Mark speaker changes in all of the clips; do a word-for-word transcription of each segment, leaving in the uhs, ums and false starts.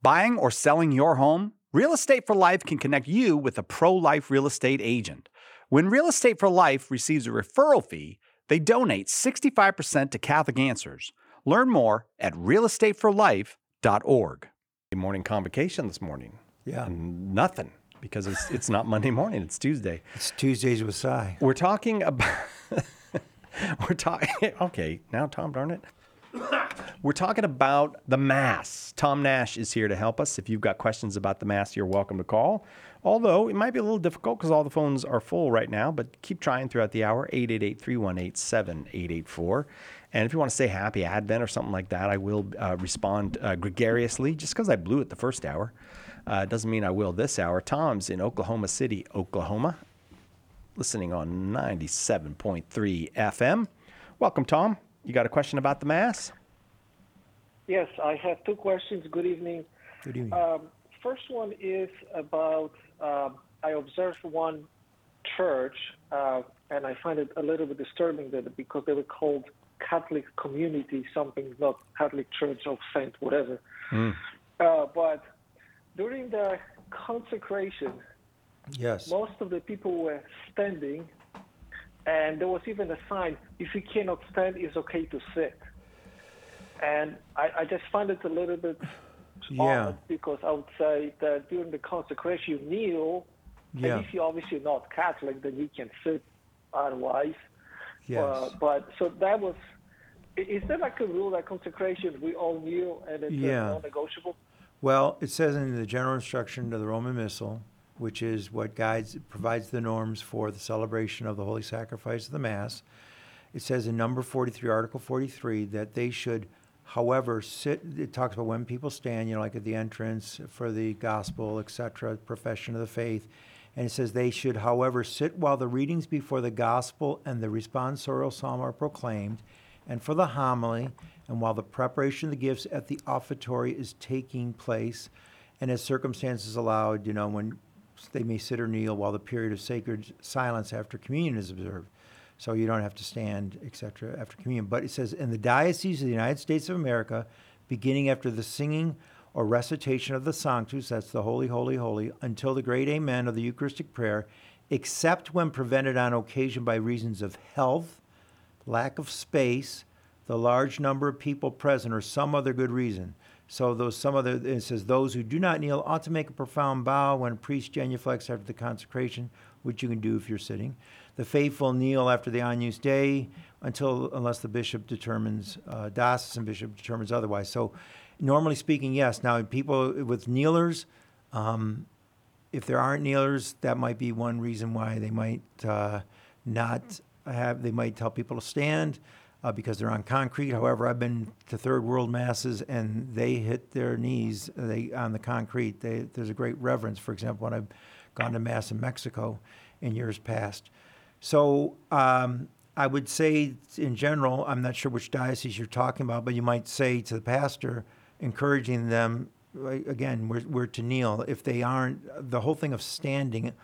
Speaker 1: Buying or selling your home? Real Estate for Life can connect you with a pro-life real estate agent. When Real Estate for Life receives a referral fee, they donate sixty-five percent to Catholic Answers. Learn more at real estate for life dot org. Morning convocation this morning.
Speaker 2: Yeah.
Speaker 1: And nothing, because it's it's not Monday morning, it's Tuesday.
Speaker 2: It's Tuesdays with Cy.
Speaker 1: We're talking about we're talking okay, now Tom, darn it. We're talking about the Mass. Tom Nash is here to help us. If you've got questions about the Mass, you're welcome to call. Although it might be a little difficult because all the phones are full right now, but keep trying throughout the hour, eight eight eight, three one eight, seven eight eight four. And if you want to say Happy Advent or something like that, I will uh, respond uh, gregariously just because I blew it the first hour. Uh, doesn't mean I will this hour. Tom's in Oklahoma City, Oklahoma, listening on ninety-seven point three F M. Welcome, Tom. You got a question about the Mass?
Speaker 3: Yes, I have two questions. Good evening.
Speaker 2: Good evening.
Speaker 3: Um, first one is about, um, I observed one church, uh, and I find it a little bit disturbing that because they were called Catholic Community, something not Catholic Church of Saint whatever. Mm. Uh, but during the consecration,
Speaker 2: yes,
Speaker 3: most of the people were standing, and there was even a sign, if you cannot stand, it's okay to sit. And I, I just find it a little bit
Speaker 2: yeah.
Speaker 3: odd because I would say that during the consecration you kneel,
Speaker 2: yeah.
Speaker 3: and if you're obviously not Catholic, then you can sit otherwise.
Speaker 2: Yes.
Speaker 3: Uh, but so that was, is there like a rule that consecration we all kneel and it's
Speaker 2: yeah.
Speaker 3: non-negotiable?
Speaker 2: Well, it says in the general instruction of the Roman Missal, which is what guides, provides the norms for the celebration of the Holy Sacrifice of the Mass. It says in number forty-three, Article forty-three, that they should, however, sit, it talks about when people stand, you know, like at the entrance for the gospel, et cetera, profession of the faith. And it says they should, however, sit while the readings before the gospel and the responsorial psalm are proclaimed, and for the homily, and while the preparation of the gifts at the offertory is taking place, and as circumstances allowed, you know, when they may sit or kneel while the period of sacred silence after communion is observed. So you don't have to stand, et cetera, after communion. But it says, in the Diocese of the United States of America, beginning after the singing or recitation of the Sanctus, that's the Holy, Holy, Holy, until the great Amen of the Eucharistic prayer, except when prevented on occasion by reasons of health, lack of space, the large number of people present, or some other good reason. So those some other, it says, those who do not kneel ought to make a profound bow when a priest genuflects after the consecration, which you can do if you're sitting. The faithful kneel after the Agnus Dei until, unless the bishop determines, uh, diocesan bishop determines otherwise. So normally speaking, yes. Now, people with kneelers, um, if there aren't kneelers, that might be one reason why they might uh, not have, they might tell people to stand uh, because they're on concrete. However, I've been to third world masses and they hit their knees they on the concrete. They, there's a great reverence, for example, when I've gone to Mass in Mexico in years past. So um, I would say in general, I'm not sure which diocese you're talking about, but you might say to the pastor, encouraging them, again, we're, we're to kneel. If they aren't, the whole thing of standing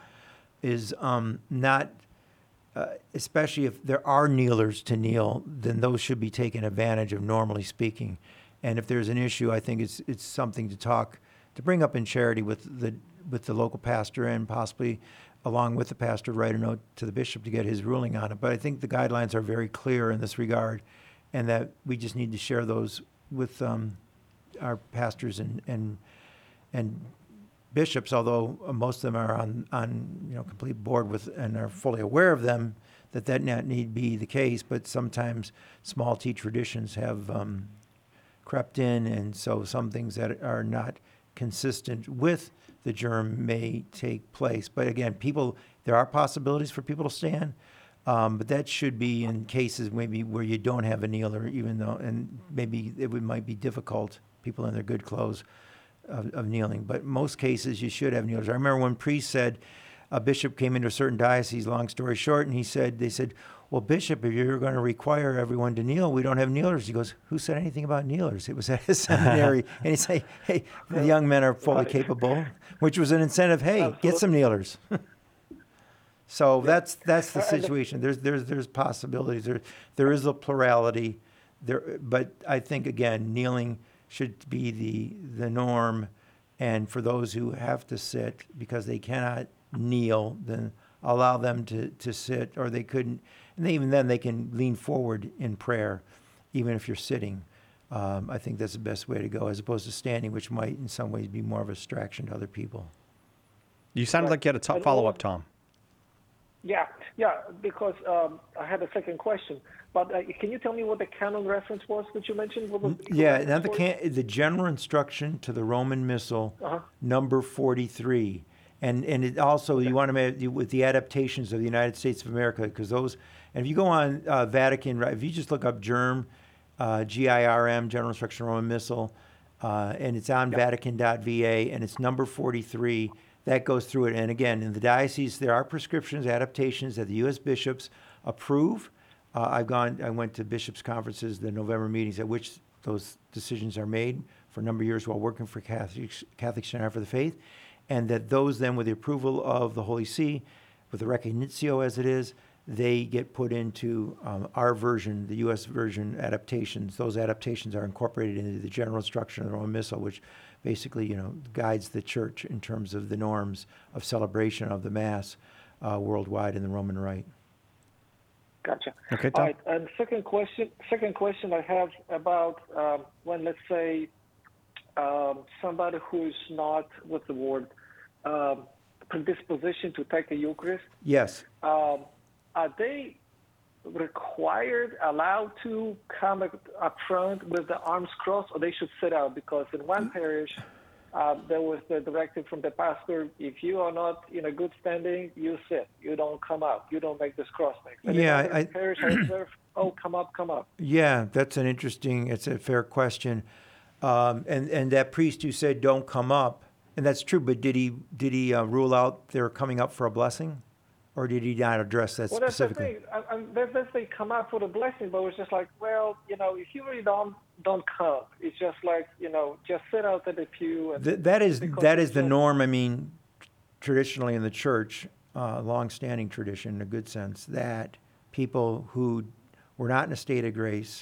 Speaker 2: is um, not, uh, especially if there are kneelers to kneel, then those should be taken advantage of, normally speaking. And if there's an issue, I think it's it's something to talk, to bring up in charity with the with the local pastor, and possibly along with the pastor, write a note to the bishop to get his ruling on it. But I think the guidelines are very clear in this regard, and that we just need to share those with um, our pastors and and and bishops, although most of them are on, on you know complete board with and are fully aware of them, that that not need be the case. But sometimes small T traditions have um, crept in, and so some things that are not consistent with the germ may take place. But again, people, there are possibilities for people to stand, um, but that should be in cases maybe where you don't have a kneeler, even though, and maybe it would, might be difficult, people in their good clothes, of, of kneeling. But most cases you should have kneelers. I remember when priests said, a bishop came into a certain diocese, long story short, and he said, they said, well, Bishop, if you're going to require everyone to kneel, we don't have kneelers. He goes, who said anything about kneelers? It was at a seminary. And he'd say, hey, the young men are fully capable, which was an incentive, hey, Absolutely. Get some kneelers. So that's that's the situation. There's there's there's possibilities. There there is a plurality. There, but I think, again, kneeling should be the the norm, And for those who have to sit because they cannot kneel, then allow them to, to sit, or they couldn't, and even then they can lean forward in prayer, even if you're sitting. Um, I think that's the best way to go, as opposed to standing, which might in some ways be more of a distraction to other people.
Speaker 1: You sounded
Speaker 3: Right.
Speaker 1: like you had a top
Speaker 3: And
Speaker 1: follow-up,
Speaker 3: all-
Speaker 1: Tom.
Speaker 3: Yeah, yeah, because um, I had a second question. But uh, can you tell me what the canon reference was that you mentioned? What was the
Speaker 2: Yeah,
Speaker 3: reference
Speaker 2: now the,
Speaker 3: for it?
Speaker 2: can, the general instruction to the Roman Missal,
Speaker 3: Uh-huh.
Speaker 2: number forty-three. And and it also, you want to make, with the adaptations of the United States of America, because those, and if you go on uh, Vatican, right, if you just look up GIRM, uh, G I R M, General Instruction Roman Missal, uh, and it's on vatican dot v a, and it's number forty-three, that goes through it. And again, in the diocese, there are prescriptions, adaptations that the U S bishops approve. Uh, I've gone, I went to bishops' conferences, the November meetings at which those decisions are made for a number of years while working for Catholic, Catholic Center for the Faith. And that those then, with the approval of the Holy See, with the Recognitio as it is, they get put into um, our version, the U S version adaptations. Those adaptations are incorporated into the general instruction of the Roman Missal, which basically, you know, guides the church in terms of the norms of celebration of the Mass uh, worldwide in the Roman Rite.
Speaker 3: Gotcha.
Speaker 1: Okay,
Speaker 3: All
Speaker 1: Tom.
Speaker 3: right. And second question, second question I have about um, when, let's say, um, somebody who's not, what's the word, um, predisposition to take the Eucharist,
Speaker 2: Yes.
Speaker 3: um, are they required, allowed to come up up front with the arms crossed, or they should sit out? Because in one parish, uh, there was the directive from the pastor: if you are not in a good standing, you sit. You don't come out. You don't make this cross next. And
Speaker 2: Yeah,
Speaker 3: in other
Speaker 2: I-
Speaker 3: parish, I observe, oh, come up, come up.
Speaker 2: Yeah, that's an interesting, it's a fair question. Um, and, and that priest who said, don't come up, and that's true, but did he, did he uh, rule out they're coming up for a blessing? Or did he not address that
Speaker 3: Well, that's the
Speaker 2: specifically?
Speaker 3: thing. I, I, they, they say come out for the blessing, but it's just like, well, you know, if you really don't, don't come. It's just like, you know, just sit out at the pew. And
Speaker 2: Th- that is,
Speaker 3: because
Speaker 2: that
Speaker 3: it's
Speaker 2: is the
Speaker 3: just-
Speaker 2: norm, I mean, traditionally in the church, uh, long-standing tradition in a good sense, that people who were not in a state of grace,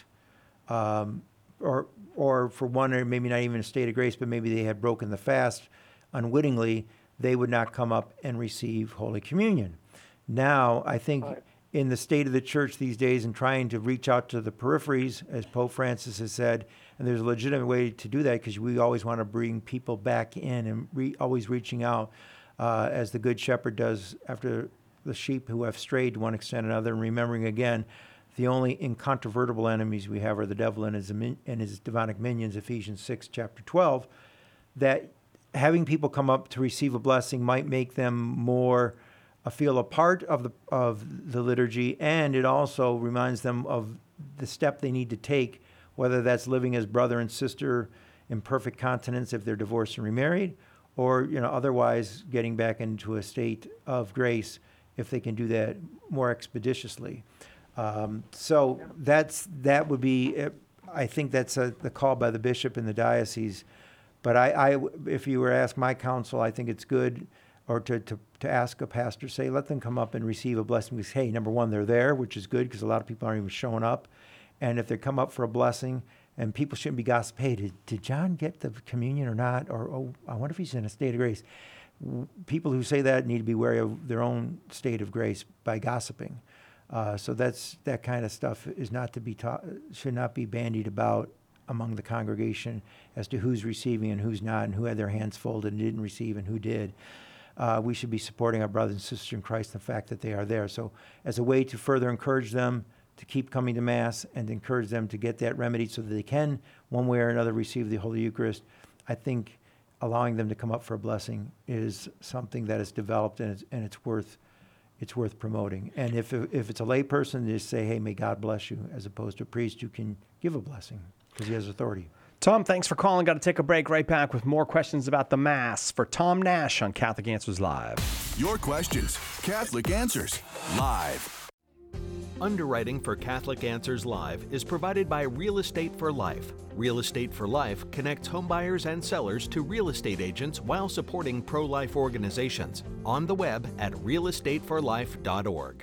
Speaker 2: um, or, or for one, or maybe not even a state of grace, but maybe they had broken the fast unwittingly, they would not come up and receive Holy Communion. Now, I think
Speaker 3: Right.
Speaker 2: in the state of the church these days and trying to reach out to the peripheries, as Pope Francis has said, and there's a legitimate way to do that because we always want to bring people back in and re- always reaching out, uh, as the Good Shepherd does after the sheep who have strayed to one extent or another, and remembering again, the only incontrovertible enemies we have are the devil and his, min- and his demonic minions, Ephesians six, chapter twelve, that having people come up to receive a blessing might make them more uh, feel a part of the of the liturgy, and it also reminds them of the step they need to take, whether that's living as brother and sister in perfect continence if they're divorced and remarried, or you know otherwise getting back into a state of grace if they can do that more expeditiously. Um, so that's that would be, uh, I think that's a, the call by the bishop in the diocese. But I, I, if you were to ask my counsel, I think it's good, or to, to, to ask a pastor, say, let them come up and receive a blessing. Because, hey, number one, they're there, which is good because a lot of people aren't even showing up. And if they come up for a blessing, and people shouldn't be gossiping, hey, did, did John get the communion or not? Or, oh, I wonder if he's in a state of grace. W- People who say that need to be wary of their own state of grace by gossiping. Uh, so that's that kind of stuff is not to be taught, should not be bandied about among the congregation as to who's receiving and who's not, and who had their hands folded and didn't receive and who did. Uh, we should be supporting our brothers and sisters in Christ, the fact that they are there. So as a way to further encourage them to keep coming to Mass and encourage them to get that remedy so that they can, one way or another, receive the Holy Eucharist, I think allowing them to come up for a blessing is something that is developed and it's, and it's worth it's worth promoting. And if if it's a lay person, just say, hey, may God bless you, as opposed to a priest who can give a blessing because he has authority.
Speaker 1: Tom, thanks for calling. Got to take a break. Right back with more questions about the Mass for Tom Nash on Catholic Answers Live.
Speaker 4: Your questions, Catholic Answers, live.
Speaker 5: Underwriting for Catholic Answers Live is provided by Real Estate for Life. Real Estate for Life connects homebuyers and sellers to real estate agents while supporting pro-life organizations. On the web at real estate for life dot org.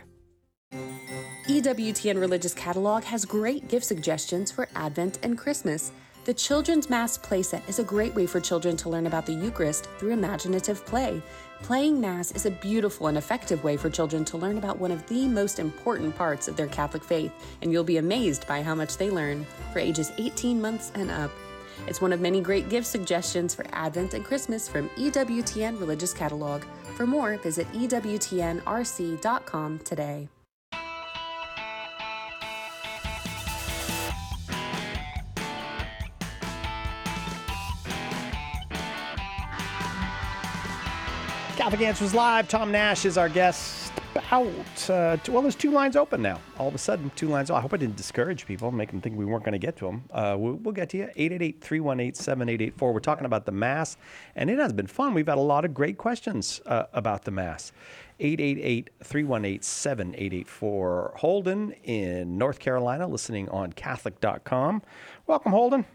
Speaker 6: E W T N Religious Catalog has great gift suggestions for Advent and Christmas. The Children's Mass playset is a great way for children to learn about the Eucharist through imaginative play. Playing Mass is a beautiful and effective way for children to learn about one of the most important parts of their Catholic faith, and you'll be amazed by how much they learn for ages eighteen months and up. It's one of many great gift suggestions for Advent and Christmas from E W T N Religious Catalog. For more, visit E W T N R C dot com today.
Speaker 1: Catholic Answers Live. Tom Nash is our guest. About, uh, well, there's two lines open now. All of a sudden, two lines. I hope I didn't discourage people, make them think we weren't going to get to them. Uh, we'll, we'll get to you. eight eight eight, three one eight, seven eight eight four. We're talking about the Mass, and it has been fun. We've had a lot of great questions uh, about the Mass. eight eight eight, three one eight, seven eight eight four. Holden in North Carolina, listening on Catholic dot com. Welcome, Holden.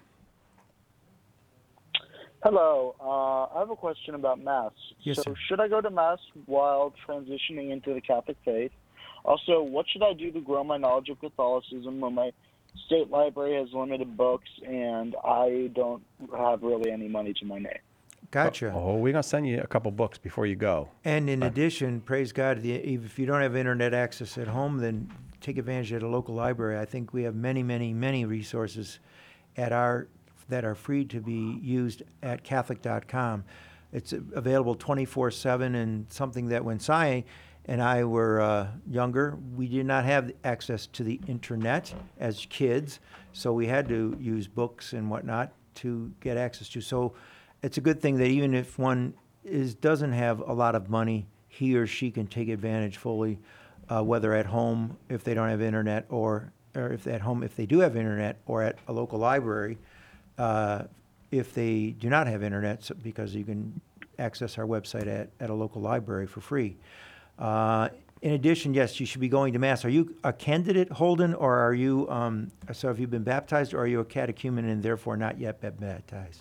Speaker 7: Hello. Uh, I have a question about Mass.
Speaker 2: Yes,
Speaker 7: so
Speaker 2: sir.
Speaker 7: should I go to Mass while transitioning into the Catholic faith? Also, what should I do to grow my knowledge of Catholicism when my state library has limited books and I don't have really any money to my name?
Speaker 2: Gotcha.
Speaker 1: Oh, we're going to send you a couple books before you go.
Speaker 2: And in addition, praise God, the- if you don't have internet access at home, then take advantage at a local library. I think we have many, many, many resources at our that are free to be used at Catholic dot com. It's available twenty-four seven, and something that when Cy and I were uh, younger, we did not have access to the internet as kids, so we had to use books and whatnot to get access to. So it's a good thing that even if one is doesn't have a lot of money, he or she can take advantage fully, uh, whether at home if they don't have internet, or or if at home if they do have internet, or at a local library uh, if they do not have internet, so, because you can access our website at, at a local library for free. Uh, in addition, yes, you should be going to Mass. Are you a candidate, Holden, or are you, um, so have you been baptized, or are you a catechumen and therefore not yet been baptized?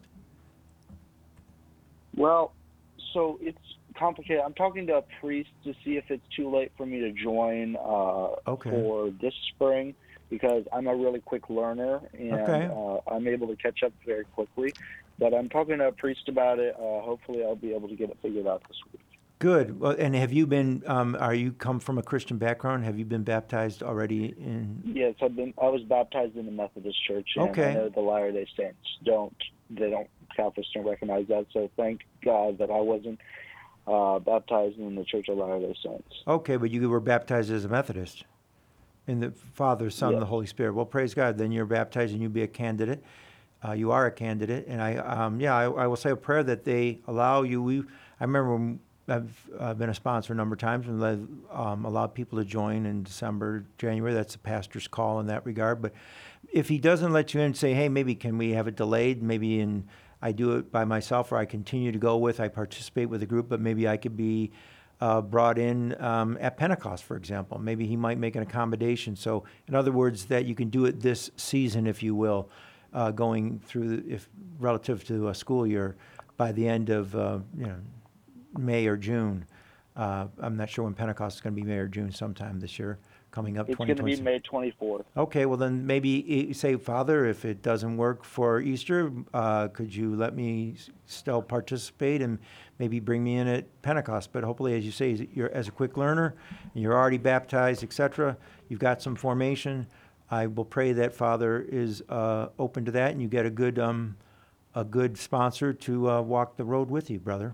Speaker 7: Well, so it's complicated. I'm talking to a priest to see if it's too late for me to join uh,
Speaker 2: Okay.
Speaker 7: for this spring, because I'm a really quick learner and
Speaker 2: Okay.
Speaker 7: uh, I'm able to catch up very quickly. But I'm talking to a priest about it. Uh, hopefully I'll be able to get it figured out this week.
Speaker 2: Good. Well, and have you been, um, are you come from a Christian background? Have you been baptized already in?
Speaker 7: Yes, I've been. I was baptized in the Methodist Church, and
Speaker 2: Okay.
Speaker 7: I know the Latter-day Saints don't. They don't. Catholics don't recognize that. So thank God that I wasn't uh, baptized in the Church of Latter-day Saints.
Speaker 2: Okay, but you were baptized as a Methodist in the Father, Son, and
Speaker 7: Yeah.
Speaker 2: the Holy Spirit. Well, praise God. Then you're baptized and you be a candidate. Uh, you are a candidate, and I, um, yeah, I, I will say a prayer that they allow you. We, I remember when I've uh, been a sponsor a number of times and led, um, allowed people to join in December, January. That's the pastor's call in that regard. But if he doesn't let you in, say, hey, maybe can we have it delayed? Maybe in I do it by myself, or I continue to go with. I participate with a group, but maybe I could be uh, brought in um, at Pentecost, for example. Maybe he might make an accommodation. So, in other words, that you can do it this season, if you will, uh, going through, if relative to a school year, by the end of uh, you know May or June. Uh, I'm not sure when Pentecost is going to be, May or June, sometime this year, coming up.
Speaker 7: It's going to be May twenty-fourth.
Speaker 2: Okay, well then maybe eh, say, Father, if it doesn't work for Easter, uh, could you let me s- still participate and maybe bring me in at Pentecost? But hopefully, as you say, you're as a quick learner, and you're already baptized, et cetera. You've got some formation. I will pray that Father is uh, open to that, and you get a good um, a good sponsor to uh, walk the road with you, brother.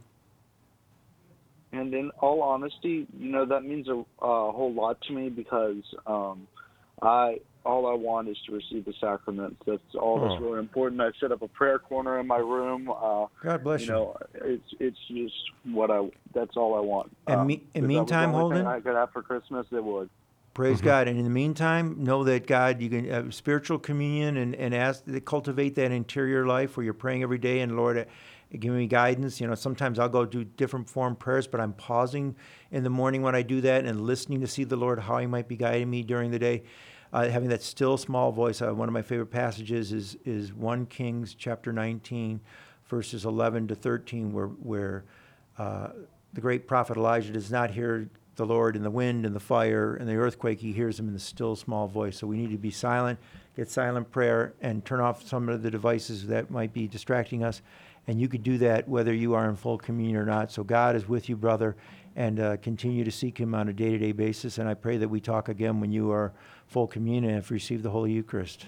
Speaker 7: And in all honesty, you know, that means a, a whole lot to me, because um, I all I want is to receive the sacraments. That's all that's
Speaker 2: Oh.
Speaker 7: really important. I set up a prayer corner in my room. Uh,
Speaker 2: God bless
Speaker 7: you
Speaker 2: you.
Speaker 7: know, it's it's just what I. That's all I want.
Speaker 2: And
Speaker 7: Um,
Speaker 2: me-
Speaker 7: if
Speaker 2: in
Speaker 7: that was
Speaker 2: meantime,
Speaker 7: the only thing
Speaker 2: Holden?
Speaker 7: I could have for Christmas, it would.
Speaker 2: Praise God. And in the meantime, know that God, you can have spiritual communion and, and ask to cultivate that interior life where you're praying every day, and Lord, uh, give me guidance. You know, sometimes I'll go do different form prayers, but I'm pausing in the morning when I do that and listening to see the Lord, how he might be guiding me during the day. Uh, having that still small voice. Uh, one of my favorite passages is, is First Kings chapter nineteen, verses eleven to thirteen, where, where uh, the great prophet Elijah does not hear the Lord in the wind and the fire and the earthquake. He hears him in the still small voice. So we need to be silent, get silent prayer, and turn off some of the devices that might be distracting us. And you could do that whether you are in full communion or not. So God is with you, brother, and uh, continue to seek him on a day-to-day basis. And I pray that we talk again when you are full communion and have received the Holy Eucharist.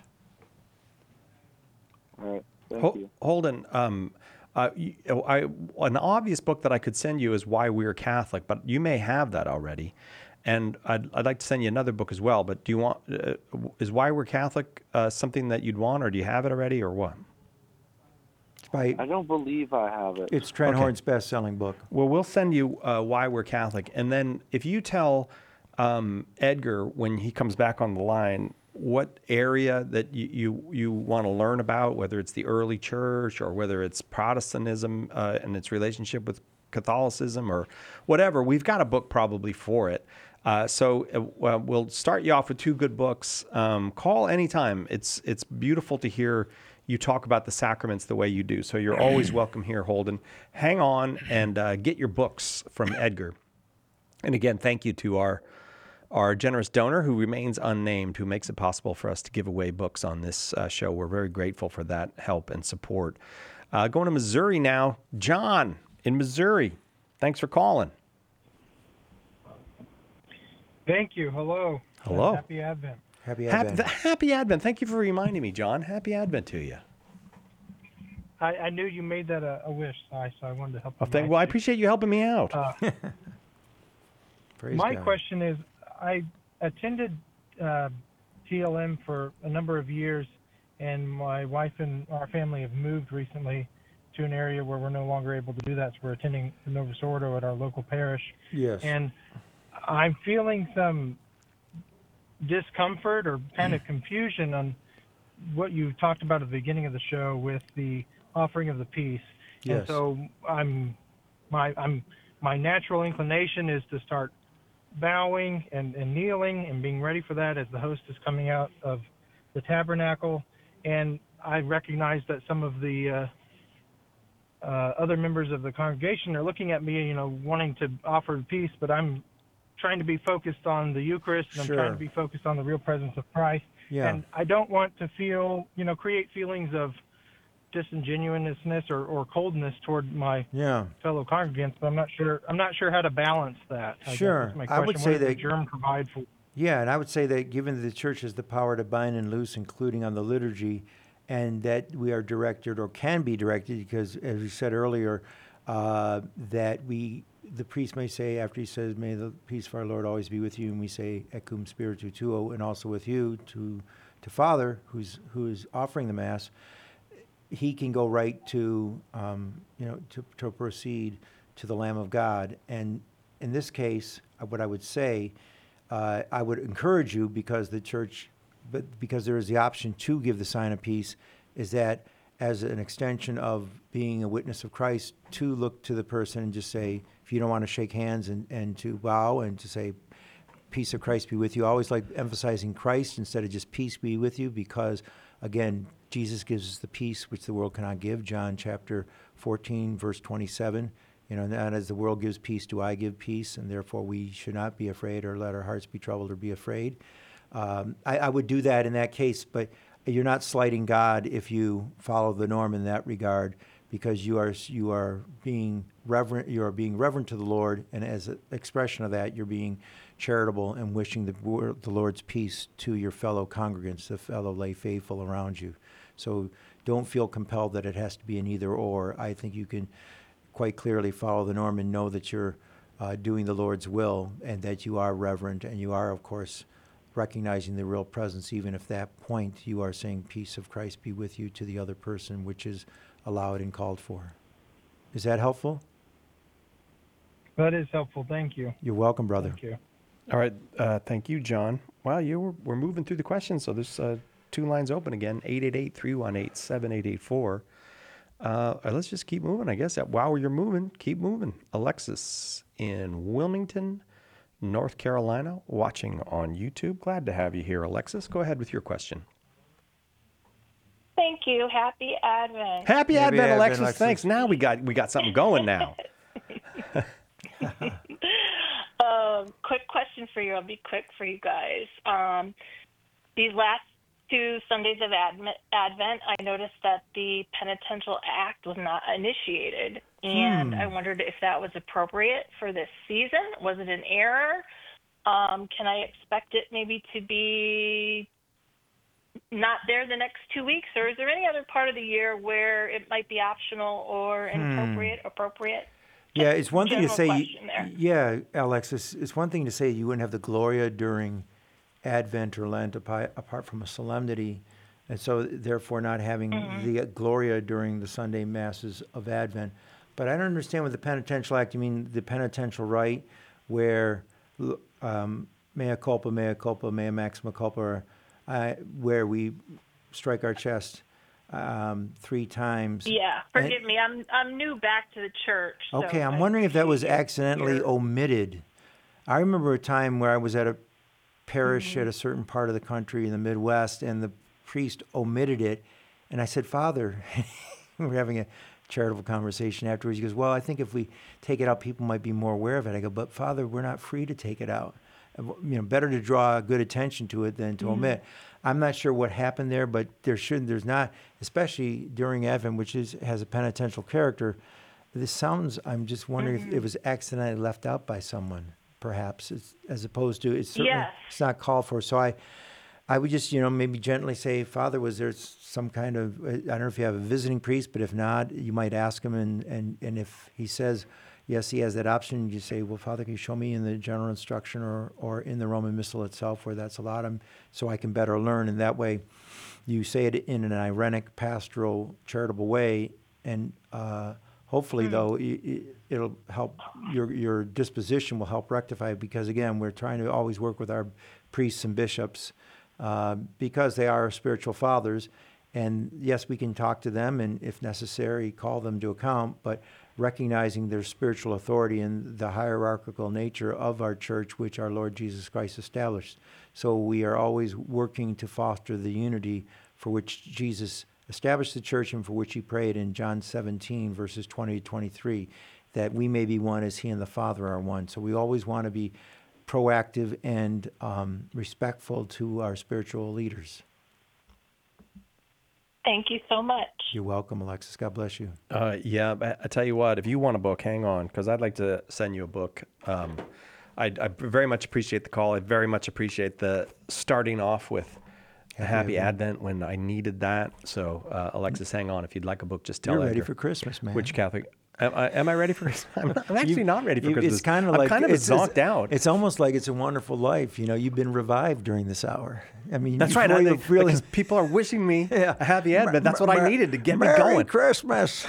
Speaker 7: All right. Thank
Speaker 1: Hol-
Speaker 7: you.
Speaker 1: Holden, um, uh, you- I, an obvious book that I could send you is Why We're Catholic, but you may have that already. And I'd, I'd like to send you another book as well. But do you want, uh, is Why We're Catholic uh, something that you'd want, or do you have it already, or what?
Speaker 2: It's, by,
Speaker 7: I don't believe I have it.
Speaker 2: it's Trent
Speaker 1: Okay.
Speaker 2: Horn's best-selling book.
Speaker 1: Well, we'll send you uh, Why We're Catholic. And then if you tell um, Edgar when he comes back on the line what area that you, you, you want to learn about, whether it's the early church or whether it's Protestantism uh, and its relationship with Catholicism or whatever, we've got a book probably for it. Uh, so uh, well, we'll start you off with two good books. Um, call anytime. It's it's beautiful to hear you talk about the sacraments the way you do. So you're always welcome here, Holden. Hang on and uh, get your books from Edgar. And again, thank you to our our generous donor who remains unnamed, who makes it possible for us to give away books on this uh, show. We're very grateful for that help and support. Uh, going to Missouri now. John in Missouri. Thanks for calling.
Speaker 8: Thank you. Hello.
Speaker 1: Hello.
Speaker 8: Happy Advent.
Speaker 2: Happy
Speaker 1: Happy,
Speaker 2: Advent.
Speaker 1: happy Advent. Thank you for reminding me, John. Happy Advent to you.
Speaker 8: I, I knew you made that a, a wish, so I, so I wanted to help
Speaker 1: Oh,
Speaker 8: you.
Speaker 1: thank, well, I appreciate you helping me out.
Speaker 8: Uh,
Speaker 2: Praise
Speaker 8: my
Speaker 2: God.
Speaker 8: question is, I attended uh, T L M for a number of years, and my wife and our family have moved recently to an area where we're no longer able to do that, so we're attending the Novus Ordo at our local parish.
Speaker 2: Yes.
Speaker 8: And I'm feeling some discomfort or kind of confusion on what you talked about at the beginning of the show with the offering of the peace.
Speaker 2: Yes.
Speaker 8: And so I'm my I'm my natural inclination is to start bowing and, and kneeling and being ready for that as the host is coming out of the tabernacle. And I recognize that some of the uh, uh, other members of the congregation are looking at me, you know, wanting to offer peace, but I'm trying to be focused on the Eucharist, and I'm
Speaker 2: Sure.
Speaker 8: trying to be focused on the real presence of Christ.
Speaker 2: Yeah.
Speaker 8: And I don't want to feel, you know, create feelings of disingenuousness or, or coldness toward my
Speaker 2: Yeah.
Speaker 8: fellow congregants, but I'm not sure I'm not sure how to balance that. I guess
Speaker 2: Sure.
Speaker 8: that's my
Speaker 2: I would
Speaker 8: question.
Speaker 2: say
Speaker 8: What does
Speaker 2: that-
Speaker 8: the germ provide for
Speaker 2: Yeah, and I would say that given that the church has the power to bind and loose, including on the liturgy, and that we are directed or can be directed, because as we said earlier, uh, that we the priest may say after he says, "May the peace of our Lord always be with you," and we say, "Et cum spiritu tuo," and also with you to to Father, who's who is offering the Mass. He can go right to um, you know to to proceed to the Lamb of God, and in this case, uh, what I would say. Uh, I would encourage you, because the church, but because there is the option to give the sign of peace, is that as an extension of being a witness of Christ, to look to the person and just say, if you don't want to shake hands, and, and to bow and to say, peace of Christ be with you. I always like emphasizing Christ instead of just peace be with you, because again, Jesus gives us the peace which the world cannot give. John chapter fourteen, verse twenty-seven. You know, and as the world gives peace, do I give peace, and therefore we should not be afraid or let our hearts be troubled or be afraid. Um, I, I would do that in that case, but you're not slighting God if you follow the norm in that regard, because you are you are being reverent. You are being reverent to the Lord, and as an expression of that, you're being charitable and wishing the wor- the Lord's peace to your fellow congregants, the fellow lay faithful around you. So don't feel compelled that it has to be an either or. I think you can quite clearly follow the norm and know that you're uh, doing the Lord's will, and that you are reverent, and you are, of course, recognizing the real presence, even if that point you are saying peace of Christ be with you to the other person, which is allowed and called for. Is that helpful?
Speaker 8: that is helpful. Thank you.
Speaker 2: You're welcome, brother.
Speaker 8: Thank you.
Speaker 1: All right. Uh, thank you, John. Wow, you were, we're moving through the questions. So there's uh, two lines open again, eight eight eight, three one eight, seven eight eight four. Uh, let's just keep moving, I guess. While you're moving, keep moving. Alexis in Wilmington, North Carolina, watching on YouTube. Glad to have you here, Alexis. Go ahead with your question.
Speaker 9: Thank you. Happy Advent.
Speaker 1: Happy,
Speaker 2: Happy
Speaker 1: Advent,
Speaker 2: Advent,
Speaker 1: Alexis.
Speaker 2: Alexis.
Speaker 1: Thanks. Now we got we got something going now.
Speaker 9: um, quick question for you. I'll be quick for you guys. Um, these last two Sundays of Advent, Advent, I noticed that the penitential act was not initiated, and
Speaker 2: Hmm.
Speaker 9: I wondered if that was appropriate for this season. Was it an error? Um, can I expect it maybe to be not there the next two weeks, or is there any other part of the year where it might be optional or inappropriate, appropriate?
Speaker 2: Yeah, it's one thing to
Speaker 9: general
Speaker 2: say,
Speaker 9: question there.
Speaker 2: yeah, Alexis, it's one thing to say you wouldn't have the Gloria during Advent or Lent api- apart from a solemnity, and so therefore not having
Speaker 9: Mm-hmm.
Speaker 2: the Gloria during the Sunday Masses of Advent. But I don't understand with the penitential act, you mean the penitential rite where um, mea culpa, mea culpa, mea maxima culpa, or, uh, where we strike our chest um, three times.
Speaker 9: Yeah,
Speaker 2: And-
Speaker 9: forgive me. I'm I'm new back to the church. so
Speaker 2: Okay, I'm
Speaker 9: I
Speaker 2: wondering if that was
Speaker 9: appreciate
Speaker 2: accidentally
Speaker 9: your-
Speaker 2: omitted. I remember a time where I was at a parish
Speaker 9: Mm-hmm.
Speaker 2: at a certain part of the country in the Midwest, and the priest omitted it. And I said, Father, we were having a charitable conversation afterwards. He goes, well, I think if we take it out, people might be more aware of it. I go, but Father, we're not free to take it out. You know, better to draw good attention to it than to omit. I'm not sure what happened there, but there should, there's not, especially during Advent, which is has a penitential character. This sounds, I'm just wondering if it was accidentally left out by someone, perhaps, it's, as opposed to, it's certainly,
Speaker 9: Yes.
Speaker 2: it's not called for. So I, I would just, you know, maybe gently say, Father, was there some kind of, I don't know if you have a visiting priest, but if not, you might ask him, and, and, and if he says, yes, he has that option, you say, well, Father, can you show me in the general instruction or, or in the Roman Missal itself where that's allowed him, so I can better learn. And that way, you say it in an ironic, pastoral, charitable way, and uh, hopefully, though, i i it'll help, your, your disposition will help rectify it, because, again, we're trying to always work with our priests and bishops uh, because they are our spiritual fathers. And yes, we can talk to them and, if necessary, call them to account, but recognizing their spiritual authority and the hierarchical nature of our church, which our Lord Jesus Christ established. So we are always working to foster the unity for which Jesus established the church and for which he prayed in John seventeen, verses twenty to twenty-three, that we may be one as he and the Father are one. So we always want to be proactive and um, respectful to our spiritual leaders.
Speaker 9: Thank you so much.
Speaker 2: You're welcome, Alexis. God bless you.
Speaker 1: Uh, yeah, but I tell you what, if you want a book, hang on, because I'd like to send you a book. Um, I, I very much appreciate the call. I very much appreciate the starting off with a
Speaker 2: Happy
Speaker 1: happy
Speaker 2: Advent.
Speaker 1: Advent when I needed that. So, uh, Alexis, hang on. If you'd like a book, just tell
Speaker 2: You're ready
Speaker 1: Edgar
Speaker 2: for Christmas, man.
Speaker 1: which Catholic. Am I, am I ready for Christmas? I'm, not- I'm actually
Speaker 2: You-
Speaker 1: not ready for
Speaker 2: you-
Speaker 1: Christmas.
Speaker 2: It's kind of
Speaker 1: I'm
Speaker 2: like
Speaker 1: kind of
Speaker 2: it's, it's-
Speaker 1: zonked out.
Speaker 2: It's almost like It's a Wonderful Life. You know, you've been revived during this hour. I mean,
Speaker 1: That's right.
Speaker 2: before
Speaker 1: I,
Speaker 2: you
Speaker 1: think-
Speaker 2: really-
Speaker 1: because people are wishing me
Speaker 2: Yeah.
Speaker 1: a happy Advent. That's what I
Speaker 2: Mer-
Speaker 1: needed to get me
Speaker 2: Merry
Speaker 1: going.
Speaker 2: Christmas.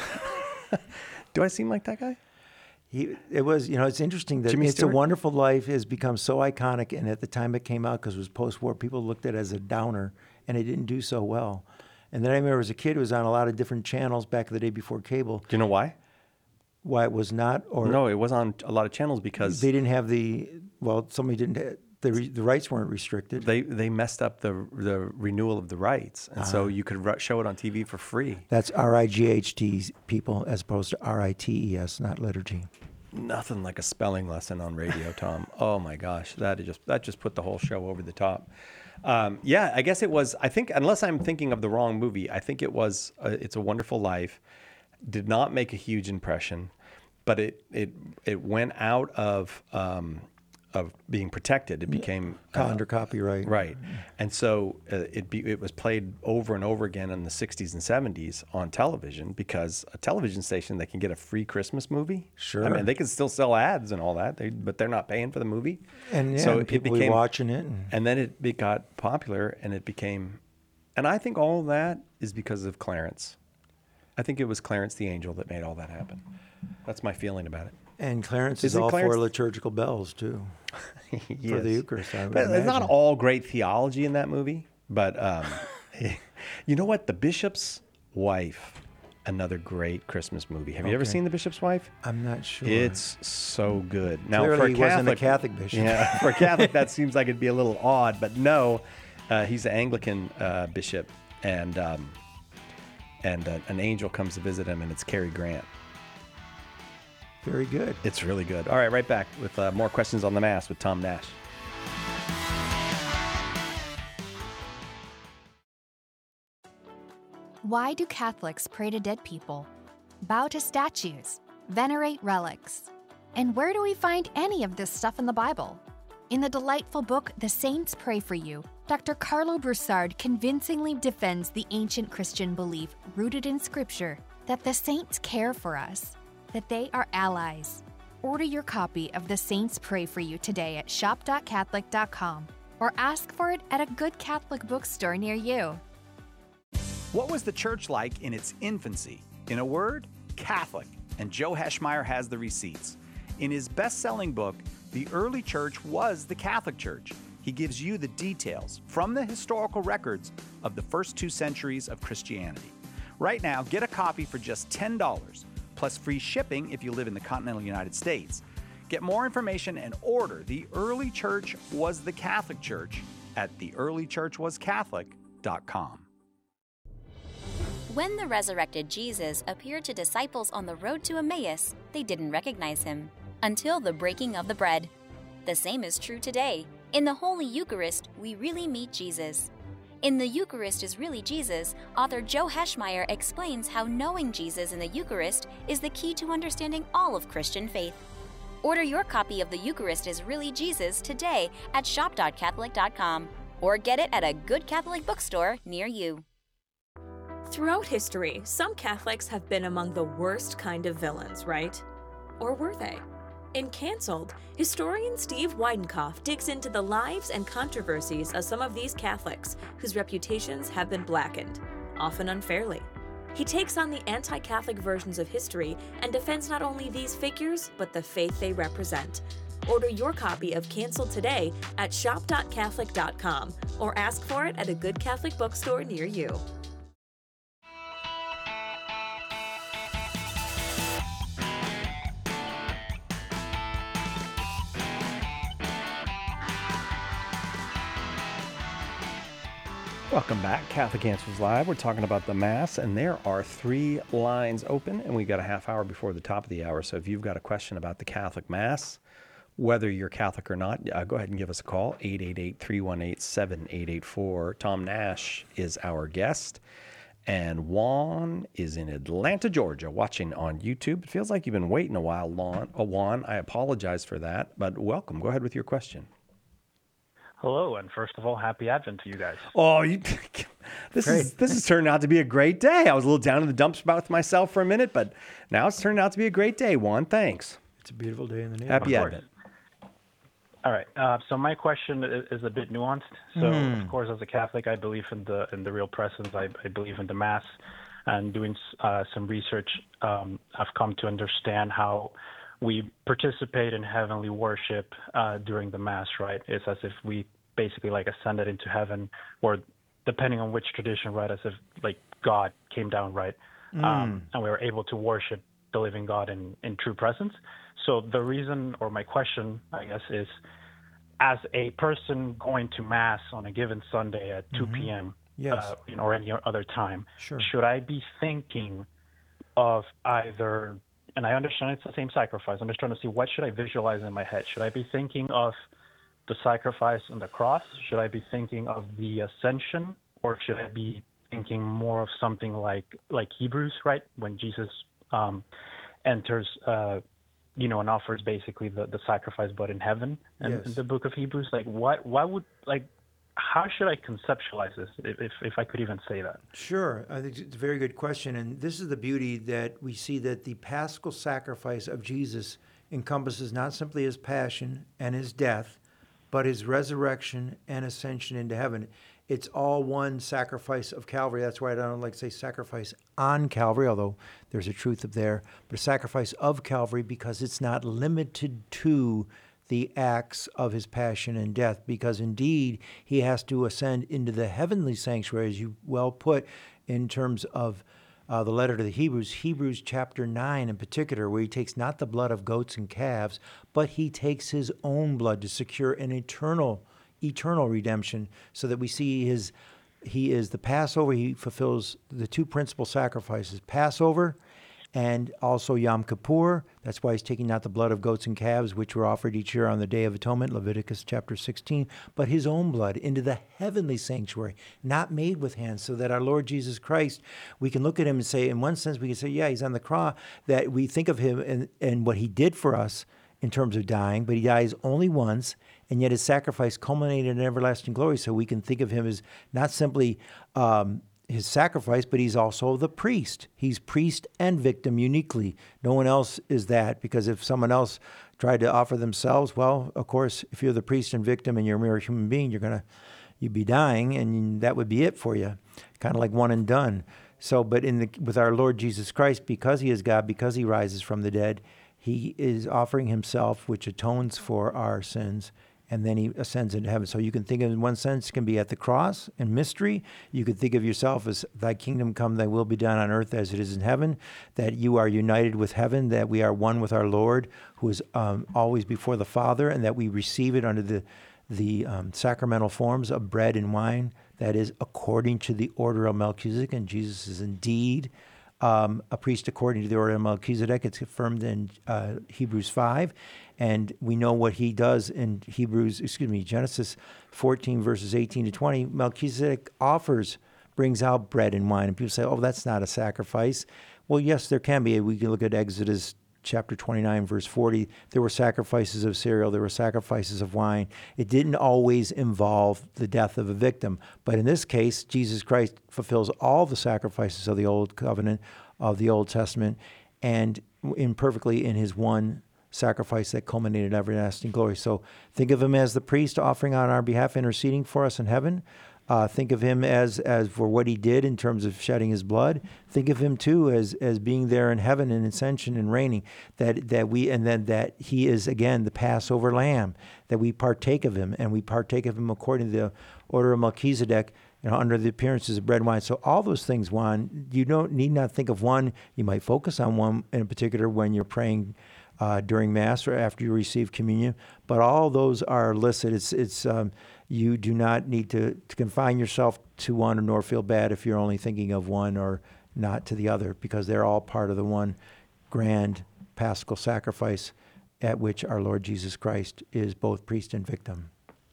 Speaker 1: Do I seem like that guy?
Speaker 2: He, it was, you know, it's interesting that
Speaker 1: Jimmy
Speaker 2: It's
Speaker 1: Stewart?
Speaker 2: a Wonderful Life has become so iconic, and at the time it came out, because it was post-war, people looked at it as a downer, and it didn't do so well. And then I remember as a kid, it was on a lot of different channels back in the day before cable.
Speaker 1: Do you know why?
Speaker 2: Why it was not, or
Speaker 1: No, it was on a lot of channels because
Speaker 2: they didn't have the, well, somebody didn't, ha- the re- the rights weren't restricted.
Speaker 1: they they messed up the the renewal of the rights, and
Speaker 2: Ah.
Speaker 1: so you could ru- show it on T V for free.
Speaker 2: That's R I G H T people as opposed to R I T E S, not liturgy.
Speaker 1: Nothing like a spelling lesson on radio, Tom. Oh my gosh, that just that just put the whole show over the top. Um, yeah, I guess it was. I think unless I'm thinking of the wrong movie, I think it was. Uh, It's a Wonderful Life. Did not make a huge impression, but it it it went out of um, of being protected. It became uh,
Speaker 2: Under copyright.
Speaker 1: Right. And so uh, it be, it was played over and over again in the sixties and seventies on television, because a television station, they can get a free Christmas movie.
Speaker 2: Sure.
Speaker 1: I mean, they can still sell ads and all that, they, but they're not paying for the movie.
Speaker 2: And yeah,
Speaker 1: so
Speaker 2: and
Speaker 1: it
Speaker 2: people
Speaker 1: became,
Speaker 2: were watching it. And,
Speaker 1: and then it, it got popular, and it became, and I think all of that is because of Clarence. I think it was Clarence the Angel that made all that happen. That's my feeling about it.
Speaker 2: and Clarence is
Speaker 1: Isn't
Speaker 2: all
Speaker 1: Clarence-
Speaker 2: for liturgical bells, too. For the
Speaker 1: Yes.
Speaker 2: Eucharist, I would
Speaker 1: But There's not
Speaker 2: imagine.
Speaker 1: all great theology in that movie, but um, you know what? The Bishop's Wife, another great Christmas movie. Have you ever
Speaker 2: Okay.
Speaker 1: seen The Bishop's Wife?
Speaker 2: I'm not sure.
Speaker 1: It's so good. Now,
Speaker 2: Clearly
Speaker 1: for a
Speaker 2: he
Speaker 1: Catholic,
Speaker 2: wasn't a Catholic bishop.
Speaker 1: Yeah, for a Catholic, that seems like it'd be a little odd, but no, uh, he's an Anglican uh, bishop, and um, and uh, an angel comes to visit him, and it's Cary Grant.
Speaker 2: Very good.
Speaker 1: It's really good. All right, right back with uh, more questions on the Mass with Tom Nash.
Speaker 10: Why do Catholics pray to dead people, bow to statues, venerate relics? And where do we find any of this stuff in the Bible? In the delightful book, The Saints Pray for You, Doctor Carlo Broussard convincingly defends the ancient Christian belief rooted in Scripture that the saints care for us, that they are allies. Order your copy of The Saints Pray for You today at shop dot catholic dot com or ask for it at a good Catholic bookstore near you.
Speaker 11: What was the church like in its infancy? In a word, Catholic. And Joe Heschmeyer has the receipts. In his best-selling book, The Early Church Was the Catholic Church, he gives you the details from the historical records of the first two centuries of Christianity. Right now, get a copy for just ten dollars, plus free shipping if you live in the continental United States. Get more information and order The Early Church Was the Catholic Church at the early church was catholic dot com.
Speaker 12: When the resurrected Jesus appeared to disciples on the road to Emmaus, they didn't recognize him until the breaking of the bread. The same is true today. In the Holy Eucharist, we really meet Jesus. In The Eucharist is Really Jesus, author Joe Heschmeyer explains how knowing Jesus in the Eucharist is the key to understanding all of Christian faith. Order your copy of The Eucharist is Really Jesus today at shop dot catholic dot com or get it at a good Catholic bookstore near you.
Speaker 13: Throughout history, some Catholics have been among the worst kind of villains, right? Or were they? In Cancelled, historian Steve Weidenkopf digs into the lives and controversies of some of these Catholics whose reputations have been blackened, often unfairly. He takes on the anti-Catholic versions of history and defends not only these figures, but the faith they represent. Order your copy of Cancelled today at shop dot catholic dot com or ask for it at a good Catholic bookstore near you.
Speaker 1: Welcome back, Catholic Answers Live. We're talking about the Mass, and there are three lines open, and we've got a half hour before the top of the hour. So if you've got a question about the Catholic Mass, whether you're Catholic or not, uh, go ahead and give us a call, eight eight eight, three one eight, seven eight eight four. Tom Nash is our guest, and Juan is in Atlanta, Georgia, watching on YouTube. It feels like you've been waiting a while, Juan. Uh, Juan, I apologize for that, but welcome. Go ahead with your question.
Speaker 14: Hello, and first of all, happy Advent to you guys.
Speaker 1: Oh, you, this
Speaker 2: Great.
Speaker 1: is this has turned out to be a great day. I was a little down in the dumps about myself for a minute, but now it's turned out to be a great day. Juan, thanks.
Speaker 2: It's a beautiful day in the neighborhood.
Speaker 1: Happy
Speaker 14: Of course.
Speaker 1: Advent.
Speaker 14: All right. Uh, so my question is, is a bit nuanced. So,
Speaker 1: Mm.
Speaker 14: of course, as a Catholic, I believe in the in the real presence. I, I believe in the Mass, and doing uh, some research, um, I've come to understand how we participate in heavenly worship uh, during the Mass. Right? It's as if we basically like ascended into heaven, or depending on which tradition, right? As if like God came down, right?
Speaker 2: Mm.
Speaker 14: Um, and we were able to worship the living God in, in true presence. So the reason, or my question, I guess, is as a person going to Mass on a given Sunday at two
Speaker 2: Mhm.
Speaker 14: p.m.
Speaker 2: Yes.
Speaker 14: Uh, you know, or any other time,
Speaker 2: Sure.
Speaker 14: should I be thinking of either, and I understand it's the same sacrifice, I'm just trying to see what should I visualize in my head? Should I be thinking of the sacrifice on the cross? Should I be thinking of the ascension, or should I be thinking more of something like like Hebrews, right? When Jesus um, enters, uh, you know, and offers basically the, the sacrifice, but in heaven, and
Speaker 2: Yes.
Speaker 14: in the book of Hebrews, like what, what would like, how should I conceptualize this, if, if if I could even say that?
Speaker 2: Sure. I think it's a very good question. And this is the beauty that we see that the paschal sacrifice of Jesus encompasses not simply his passion and his death, but his resurrection and ascension into heaven. It's all one sacrifice of Calvary. That's why I don't like to say sacrifice on Calvary, although there's a truth of there, but a sacrifice of Calvary, because it's not limited to the acts of his passion and death, because indeed he has to ascend into the heavenly sanctuary, as you well put, in terms of uh, the letter to the Hebrews, Hebrews chapter nine in particular, where he takes not the blood of goats and calves, but he takes his own blood to secure an eternal, eternal redemption, so that we see his, he is the Passover. He fulfills the two principal sacrifices, Passover and also Yom Kippur. That's why he's taking out the blood of goats and calves, which were offered each year on the Day of Atonement, Leviticus chapter sixteen, but his own blood into the heavenly sanctuary, not made with hands, so that our Lord Jesus Christ, we can look at him and say, in one sense, we can say, yeah, he's on the cross, that we think of him and, and what he did for us in terms of dying, but he dies only once, and yet his sacrifice culminated in everlasting glory, so we can think of him as not simply um, his sacrifice, but he's also the priest. He's priest and victim uniquely. No one else is that, because if someone else tried to offer themselves, well, of course, if you're the priest and victim and you're a mere human being, you're gonna you'd be dying, and that would be it for you, kind of like one and done. So, but in the with our Lord Jesus Christ, because he is God, because he rises from the dead, he is offering himself, which atones for our sins, and then he ascends into heaven. So you can think of, in one sense, it can be at the cross in mystery. You could think of yourself as, thy kingdom come, thy will be done on earth as it is in heaven, that you are united with heaven, that we are one with our Lord, who is um, always before the Father, and that we receive it under the, the um, sacramental forms of bread and wine, that is according to the order of Melchizedek, and Jesus is indeed Um, a priest according to the order of Melchizedek. It's confirmed in uh, Hebrews five, and we know what he does in Hebrews, excuse me, Genesis fourteen, verses eighteen to twenty. Melchizedek offers, brings out bread and wine, and people say, oh, that's not a sacrifice. Well, yes, there can be. We can look at Exodus chapter twenty-nine, verse forty. There were sacrifices of cereal, there were sacrifices of wine. It didn't always involve the death of a victim. But in this case, Jesus Christ fulfills all the sacrifices of the Old Covenant, of the Old Testament, and imperfectly in his one sacrifice that culminated in everlasting glory. So think of him as the priest offering on our behalf, interceding for us in heaven. Uh, think of him as as for what he did in terms of shedding his blood. Think of him too as as being there in heaven in ascension and reigning. That that we and then that he is again the Passover Lamb. That we partake of him, and we partake of him according to the order of Melchizedek, you know, under the appearances of bread and wine. So all those things, Juan, you don't need not think of one. You might focus on one in particular when you're praying uh, during Mass or after you receive communion. But all those are listed. It's it's. Um, You do not need to, to confine yourself to one nor feel bad if you're only thinking of one or not to the other, because they're all part of the one grand paschal sacrifice at which our Lord Jesus Christ is both priest and victim.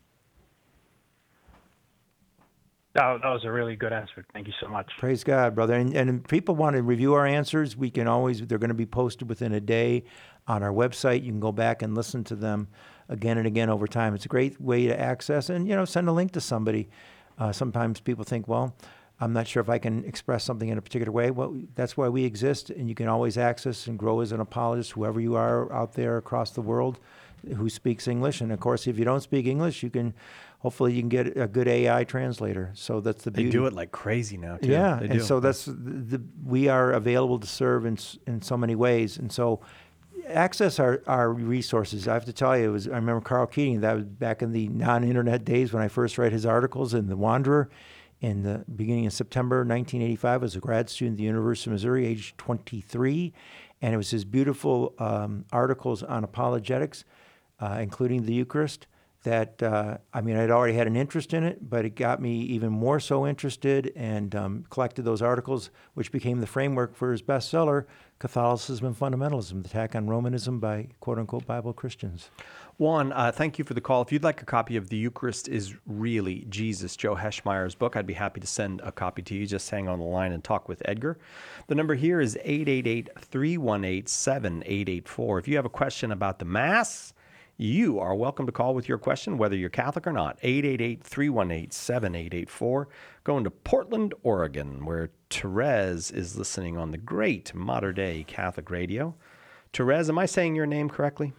Speaker 14: That, that was a really good answer. Thank you so much.
Speaker 2: Praise God, brother. And, and if people want to review our answers, we can always, they're going to be posted within a day on our website. You can go back and listen to them again and again over time. It's a great way to access and, you know, send a link to somebody. Uh, sometimes people think, well, I'm not sure if I can express something in a particular way. Well, that's why we exist, and you can always access and grow as an apologist, whoever you are out there across the world who speaks English. And of course, if you don't speak English, you can, hopefully you can get a good A I translator. So that's the beauty.
Speaker 1: They do it like crazy now, too.
Speaker 2: Yeah,
Speaker 1: they
Speaker 2: and
Speaker 1: do.
Speaker 2: so that's, the, the, we are available to serve in, in so many ways. And so access our, our resources. I have to tell you, it was, I remember Carl Keating, that was back in the non-internet days when I first read his articles in The Wanderer in the beginning of September nineteen eighty-five. I was a grad student at the University of Missouri, age twenty-three, and it was his beautiful um, articles on apologetics, uh, including the Eucharist, that, uh, I mean, I'd already had an interest in it, but it got me even more so interested, and um, collected those articles, which became the framework for his bestseller, Catholicism and Fundamentalism, the attack on Romanism by quote-unquote Bible Christians.
Speaker 1: Juan, uh, thank you for the call. If you'd like a copy of The Eucharist is Really Jesus, Joe Heschmeyer's book, I'd be happy to send a copy to you. Just hang on the line and talk with Edgar. The number here is eight eight eight, three one eight, seven eight eight four. If you have a question about the Mass, you are welcome to call with your question, whether you're Catholic or not. eight eight eight, three one eight, seven eight eight four. Going to Portland, Oregon, where Therese is listening on the great Mater Dei Catholic Radio. Therese, am I saying your name correctly?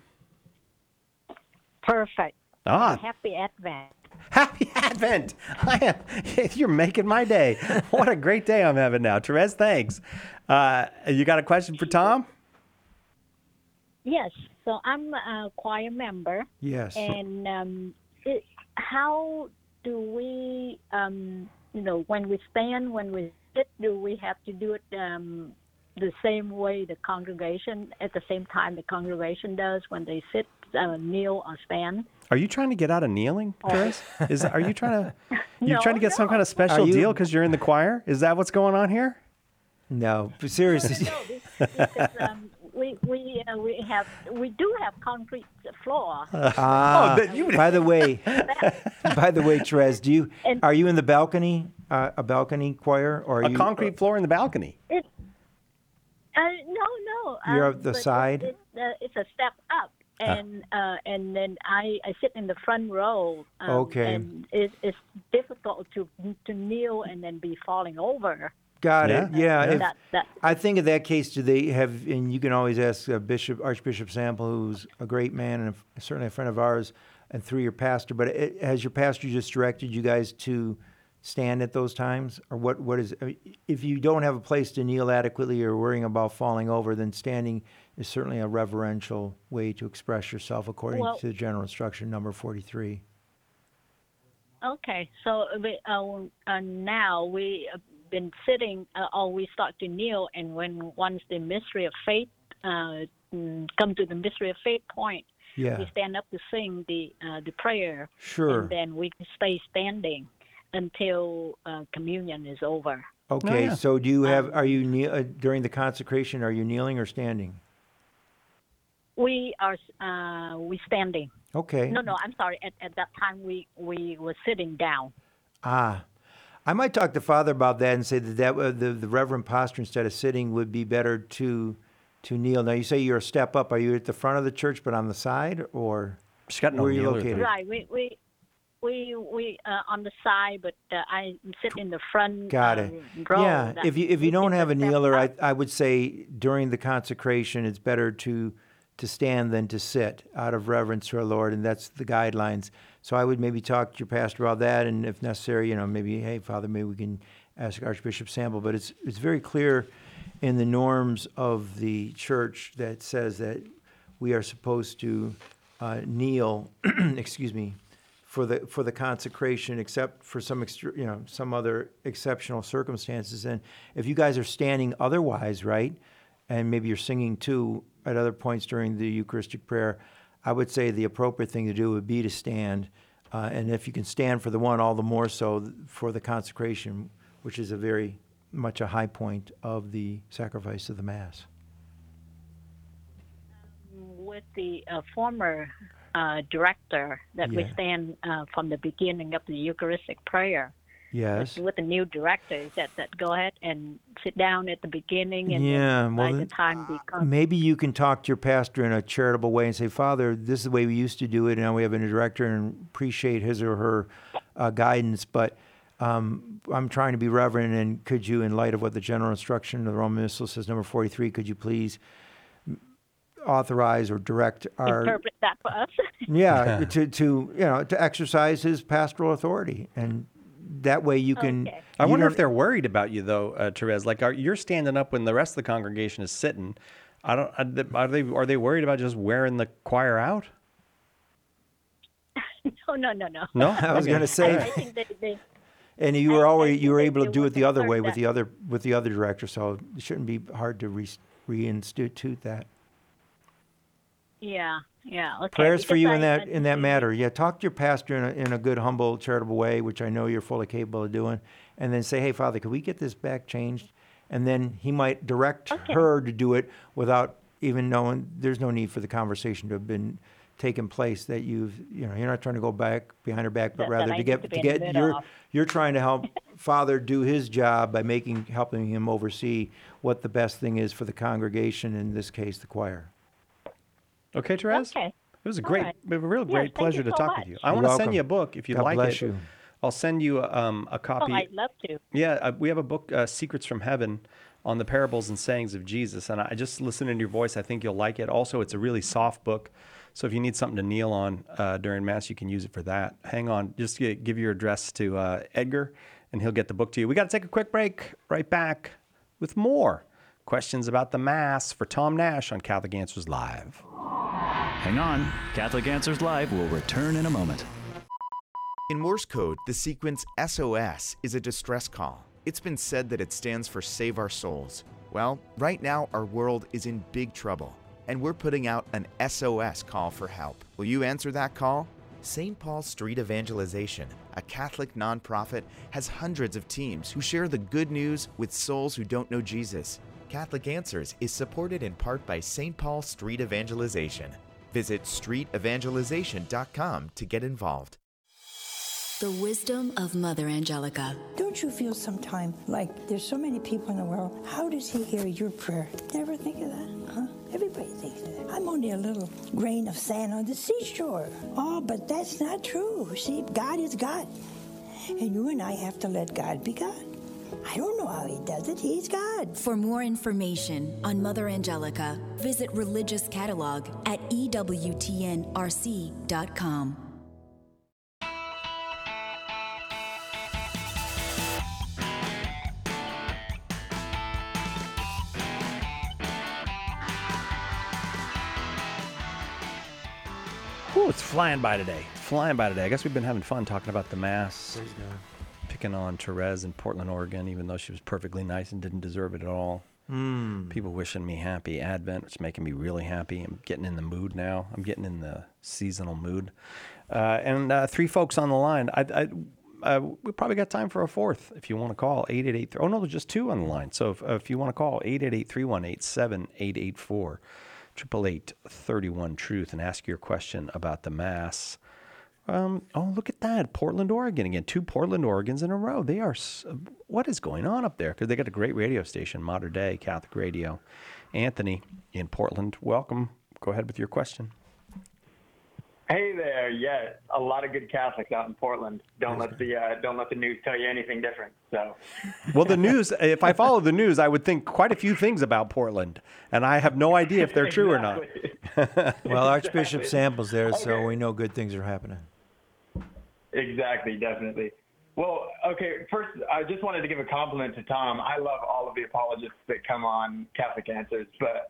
Speaker 15: Perfect.
Speaker 1: Ah.
Speaker 15: Happy Advent.
Speaker 1: Happy Advent. I am. You're making my day. What a great day I'm having now. Therese, thanks. Uh, you got a question for Tom?
Speaker 15: Yes. So I'm a choir member.
Speaker 2: Yes.
Speaker 15: And um, it, how do we, um, you know, when we stand, when we sit, do we have to do it um, the same way the congregation, at the same time the congregation does when they sit, uh, kneel, or stand?
Speaker 1: Are you trying to get out of kneeling, Therese? Is are you trying to you
Speaker 15: No,
Speaker 1: trying to get some kind of special
Speaker 2: Are you-
Speaker 1: deal because you're in the choir? Is that what's going on here?
Speaker 2: No, but seriously.
Speaker 15: No, this, because um, we we uh, we have we do have concrete floor.
Speaker 2: Ah, by the way, by the way, Therese, do you
Speaker 15: And-
Speaker 2: are you in the balcony, uh, a balcony choir, or are
Speaker 1: A
Speaker 2: you
Speaker 1: concrete floor in the balcony.
Speaker 15: It, uh, no, no.
Speaker 2: You're
Speaker 15: um,
Speaker 2: at the
Speaker 15: but it-
Speaker 2: side?
Speaker 15: It, uh, it's a step up, and uh, and then I, I sit in the front row. Um,
Speaker 2: Okay.
Speaker 15: And it, it's difficult to to kneel and then be falling over.
Speaker 2: Got it. Yeah. If-
Speaker 15: That, that,
Speaker 2: I think in that case, do they have? And you can always ask uh, Bishop Archbishop Sample, who's a great man and a, certainly a friend of ours, and through your pastor. But it, has your pastor just directed you guys to stand at those times, or what? What is? I mean, if you don't have a place to kneel adequately, or worrying about falling over, then standing is certainly a reverential way to express yourself, according
Speaker 15: Well-
Speaker 2: to the general instruction number forty-three.
Speaker 15: okay, so we, uh, uh, now we have been sitting, uh, or we start to kneel, and when once the mystery of faith uh, mm, come to the mystery of faith point,
Speaker 2: Yeah.
Speaker 15: we stand up to sing the uh, the prayer,
Speaker 2: Sure.
Speaker 15: and then we stay standing until uh, communion is over.
Speaker 2: Okay.
Speaker 1: yeah.
Speaker 2: So do you have? Are you kneel, uh, during the consecration? Are you kneeling or standing?
Speaker 15: We are uh, we standing.
Speaker 2: Okay.
Speaker 15: No, no, I'm sorry. At, at that time, we we were sitting down.
Speaker 2: Ah, I might talk to Father about that and say that, that uh, the the reverent posture instead of sitting would be better to to kneel. Now you say you're a step up. Are you at the front of the church but on the side, or
Speaker 1: She's got no
Speaker 2: where are you
Speaker 1: kneeler
Speaker 2: located?
Speaker 15: Right. We we we we uh, on the side, but uh, I sit in the front.
Speaker 2: Got
Speaker 15: uh,
Speaker 2: it.
Speaker 15: Row.
Speaker 2: Yeah.
Speaker 15: That-
Speaker 2: If you if you
Speaker 15: we
Speaker 2: don't
Speaker 15: can
Speaker 2: have a
Speaker 15: step
Speaker 2: kneeler, I
Speaker 15: up.
Speaker 2: I would say during the consecration it's better to to stand than to sit out of reverence to our Lord, and that's the guidelines. So I would maybe talk to your pastor about that, and if necessary, you know, maybe, hey, Father, maybe we can ask Archbishop Sample. But it's it's very clear in the norms of the church that says that we are supposed to uh, kneel, excuse me, for the for the consecration, except for some extra, you know, some other exceptional circumstances. And if you guys are standing otherwise, right, and maybe you're singing too at other points during the Eucharistic prayer, I would say the appropriate thing to do would be to stand. Uh, and if you can stand for the one, all the more so for the consecration, which is a very much a high point of the sacrifice of the Mass.
Speaker 15: With the uh, former uh, director, that we
Speaker 2: Yeah.
Speaker 15: stand uh, from the beginning of the Eucharistic prayer.
Speaker 2: Yes.
Speaker 15: With the new director, is that that go ahead and sit down at the beginning, and
Speaker 2: Yeah,
Speaker 15: then
Speaker 2: well,
Speaker 15: by the
Speaker 2: then-
Speaker 15: time we come.
Speaker 2: Maybe you can talk to your pastor in a charitable way and say, Father, this is the way we used to do it, and now we have a new director, and appreciate his or her uh, guidance, but um, I'm trying to be reverent, and could you, in light of what the general instruction of the Roman Missal says, number forty-three, could you please authorize or direct our...
Speaker 15: Interpret that for us.
Speaker 2: Yeah, to, to, you know, to exercise his pastoral authority, and that way you can...
Speaker 15: Okay.
Speaker 1: I
Speaker 2: you
Speaker 1: wonder if
Speaker 2: don't-
Speaker 1: they're worried about you, though, uh, Therese. Like, are, you're standing up when the rest of the congregation is sitting. I don't. Are they? Are they worried about just wearing the choir out?
Speaker 15: no, no, no, no.
Speaker 1: No?
Speaker 2: I was
Speaker 1: Okay.
Speaker 2: going to say...
Speaker 15: I, I think they, they,
Speaker 2: And you were already you were
Speaker 15: they-
Speaker 2: able to
Speaker 15: they
Speaker 2: do
Speaker 15: were
Speaker 2: it the other way
Speaker 15: concerned
Speaker 2: with
Speaker 15: that-
Speaker 2: the other with the other director, so it shouldn't be hard to re, reinstitute that.
Speaker 15: yeah, yeah. Okay.
Speaker 2: Prayers for
Speaker 15: because
Speaker 2: you
Speaker 15: I-
Speaker 2: in that
Speaker 15: I-
Speaker 2: in that matter. Yeah, talk to your pastor in a, in a good, humble, charitable way, which I know you're fully capable of doing, and then say, "Hey, Father, could we get this back changed?" And then he might direct her to do it without even knowing. There's no need for the conversation to have been taken place. That you've you know you're not trying to go back behind her back, but
Speaker 15: That-
Speaker 2: rather
Speaker 15: that I
Speaker 2: to
Speaker 15: need
Speaker 2: get
Speaker 15: to
Speaker 2: to
Speaker 15: be in the
Speaker 2: get
Speaker 15: middle
Speaker 2: you're
Speaker 15: of.
Speaker 2: you're trying to help Father do his job by making helping him oversee what the best thing is for the congregation, in this case, the choir.
Speaker 1: Okay, Therese?
Speaker 15: Okay.
Speaker 1: It was a
Speaker 15: All
Speaker 1: great,
Speaker 15: right.
Speaker 1: a real
Speaker 15: Yes,
Speaker 1: great
Speaker 15: thank
Speaker 1: pleasure
Speaker 15: you
Speaker 1: to
Speaker 15: so
Speaker 1: talk
Speaker 15: much.
Speaker 1: with you. I
Speaker 2: You're
Speaker 1: want to send
Speaker 2: welcome.
Speaker 1: you a book if you
Speaker 2: God
Speaker 1: like
Speaker 2: bless
Speaker 1: it.
Speaker 2: you.
Speaker 1: I'll send you um, a
Speaker 15: Oh,
Speaker 1: copy.
Speaker 15: I'd love to.
Speaker 1: Yeah, uh, we have a book, uh, Secrets from Heaven, on the parables and sayings of Jesus. And I just listening to your voice, I think you'll like it. Also, it's a really soft book. So if you need something to kneel on uh, during Mass, you can use it for that. Hang on. Just g- give your address to uh, Edgar, and he'll get the book to you. We got to take a quick break. Right back with more questions about the Mass for Tom Nash on Catholic Answers Live.
Speaker 16: Hang on. Catholic Answers Live will return in a moment.
Speaker 17: In Morse code, the sequence S O S is a distress call. It's been said that it stands for Save Our Souls. Well, right now our world is in big trouble, and we're putting out an S O S call for help. Will you answer that call? Saint Paul Street Evangelization, a Catholic nonprofit, has hundreds of teams who share the good news with souls who don't know Jesus. Catholic Answers is supported in part by Saint Paul Street Evangelization. Visit street evangelization dot com to get involved.
Speaker 18: The wisdom of Mother Angelica.
Speaker 19: Don't you feel sometimes like there's so many people in the world? How does he hear your prayer? Never think of that, huh? Everybody thinks of that. I'm only a little grain of sand on the seashore. Oh, but that's not true. See, God is God. And you and I have to let God be God. I don't know how he does it. He's God.
Speaker 18: For more information on Mother Angelica, visit Religious Catalog at E W T N R C dot com.
Speaker 1: Ooh, it's flying by today. Flying by today. I guess we've been having fun talking about the Mass.
Speaker 2: Praise God.
Speaker 1: Picking on Therese in Portland, Oregon, even though she was perfectly nice and didn't deserve it at all.
Speaker 2: Mm.
Speaker 1: People wishing me happy Advent, which is making me really happy. I'm getting in the mood now. I'm getting in the seasonal mood. Uh, and uh, three folks on the line. I, I, uh, we probably got time for a fourth if you want to call. eight eight eight. Oh, no, there's just two on the line. So if, uh, if you want to call, eight eight eight, three one eight, seven eight eight four. triple eight, thirty-one, truth, and ask your question about the Mass. Um, oh, look at that. Portland, Oregon again. Two Portland, Oregons in a row. They are, s- what is going on up there? Because they got a great radio station, Modern Day Catholic Radio. Anthony in Portland, welcome. Go ahead with your question.
Speaker 20: Hey there. Yeah, a lot of good Catholics out in Portland. Don't let the uh, don't let the news tell you anything different. So,
Speaker 1: Well, the news, if I follow the news, I would think quite a few things about Portland, and I have no idea if they're true or not.
Speaker 2: Well, Archbishop Sample's there, so we know good things are happening.
Speaker 20: exactly, definitely. Well, okay. First, I just wanted to give a compliment to Tom. I love all of the apologists that come on Catholic Answers, but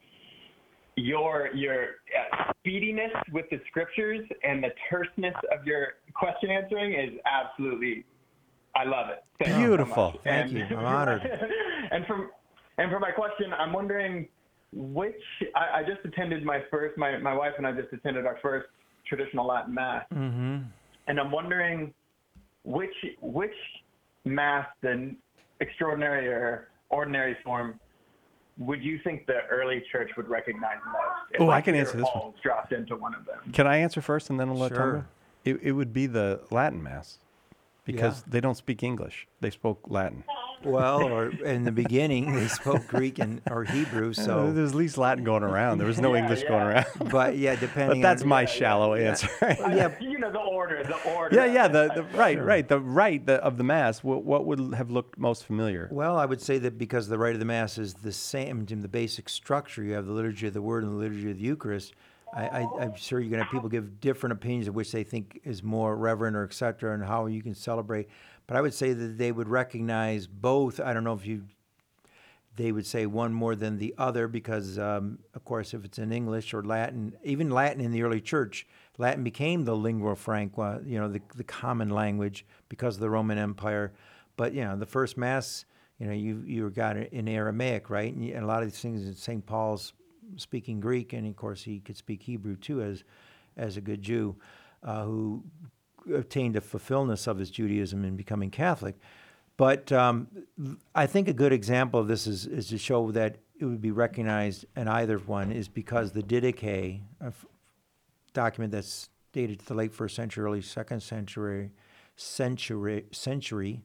Speaker 20: your your uh, speediness with the scriptures and the terseness of your question answering is absolutely, I love it. Thank you so
Speaker 1: Beautiful.
Speaker 20: much.
Speaker 2: Thank
Speaker 20: And-
Speaker 2: you. I'm honored.
Speaker 20: and from and for my question, I'm wondering which I, I just attended my first. My my wife and I just attended our first traditional Latin Mass,
Speaker 2: Mm-hmm.
Speaker 20: and I'm wondering which which Mass, the extraordinary or ordinary form, would you think the early church would recognize most? If,
Speaker 1: Oh, I
Speaker 20: like,
Speaker 1: can
Speaker 20: Peter
Speaker 1: answer this one.
Speaker 20: Paul dropped into one of them.
Speaker 1: Can I answer first and then I'll let Tom
Speaker 2: Sure.
Speaker 1: go? It, it would be the Latin Mass because
Speaker 2: Yeah.
Speaker 1: they don't speak English. They spoke Latin.
Speaker 2: Well, or in the beginning, they spoke Greek and or Hebrew,
Speaker 1: Uh,
Speaker 2: so.
Speaker 1: There's at least Latin going around. There was no
Speaker 20: Yeah,
Speaker 1: English
Speaker 20: yeah.
Speaker 1: going around.
Speaker 2: But yeah, depending
Speaker 1: But that's
Speaker 2: on.
Speaker 1: my shallow answer.
Speaker 2: Yeah,
Speaker 20: You know the order, the order.
Speaker 1: Yeah, yeah, the, the right, right, the right the, of the Mass. What, what would have looked most familiar?
Speaker 2: Well, I would say that because the rite of the Mass is the same in the basic structure, you have the liturgy of the Word and the liturgy of the Eucharist. I, I, I'm sure you're going to have people give different opinions of which they think is more reverent or et cetera, and how you can celebrate. But I would say that they would recognize both. I don't know if you, they would say one more than the other because, um, of course, if it's in English or Latin, even Latin in the early church, Latin became the lingua franca, you know, the, the common language because of the Roman Empire. But, you know, the first Mass, you know, you you got it in Aramaic, right? And, you, and a lot of these things, Saint Paul's speaking Greek, and of course he could speak Hebrew too, as as a good Jew uh, who obtained a fulfillment of his Judaism in becoming Catholic. But um, I think a good example of this is, is to show that it would be recognized in either one is because the Didache, a f- document that's dated to the late first century, early second century, century, century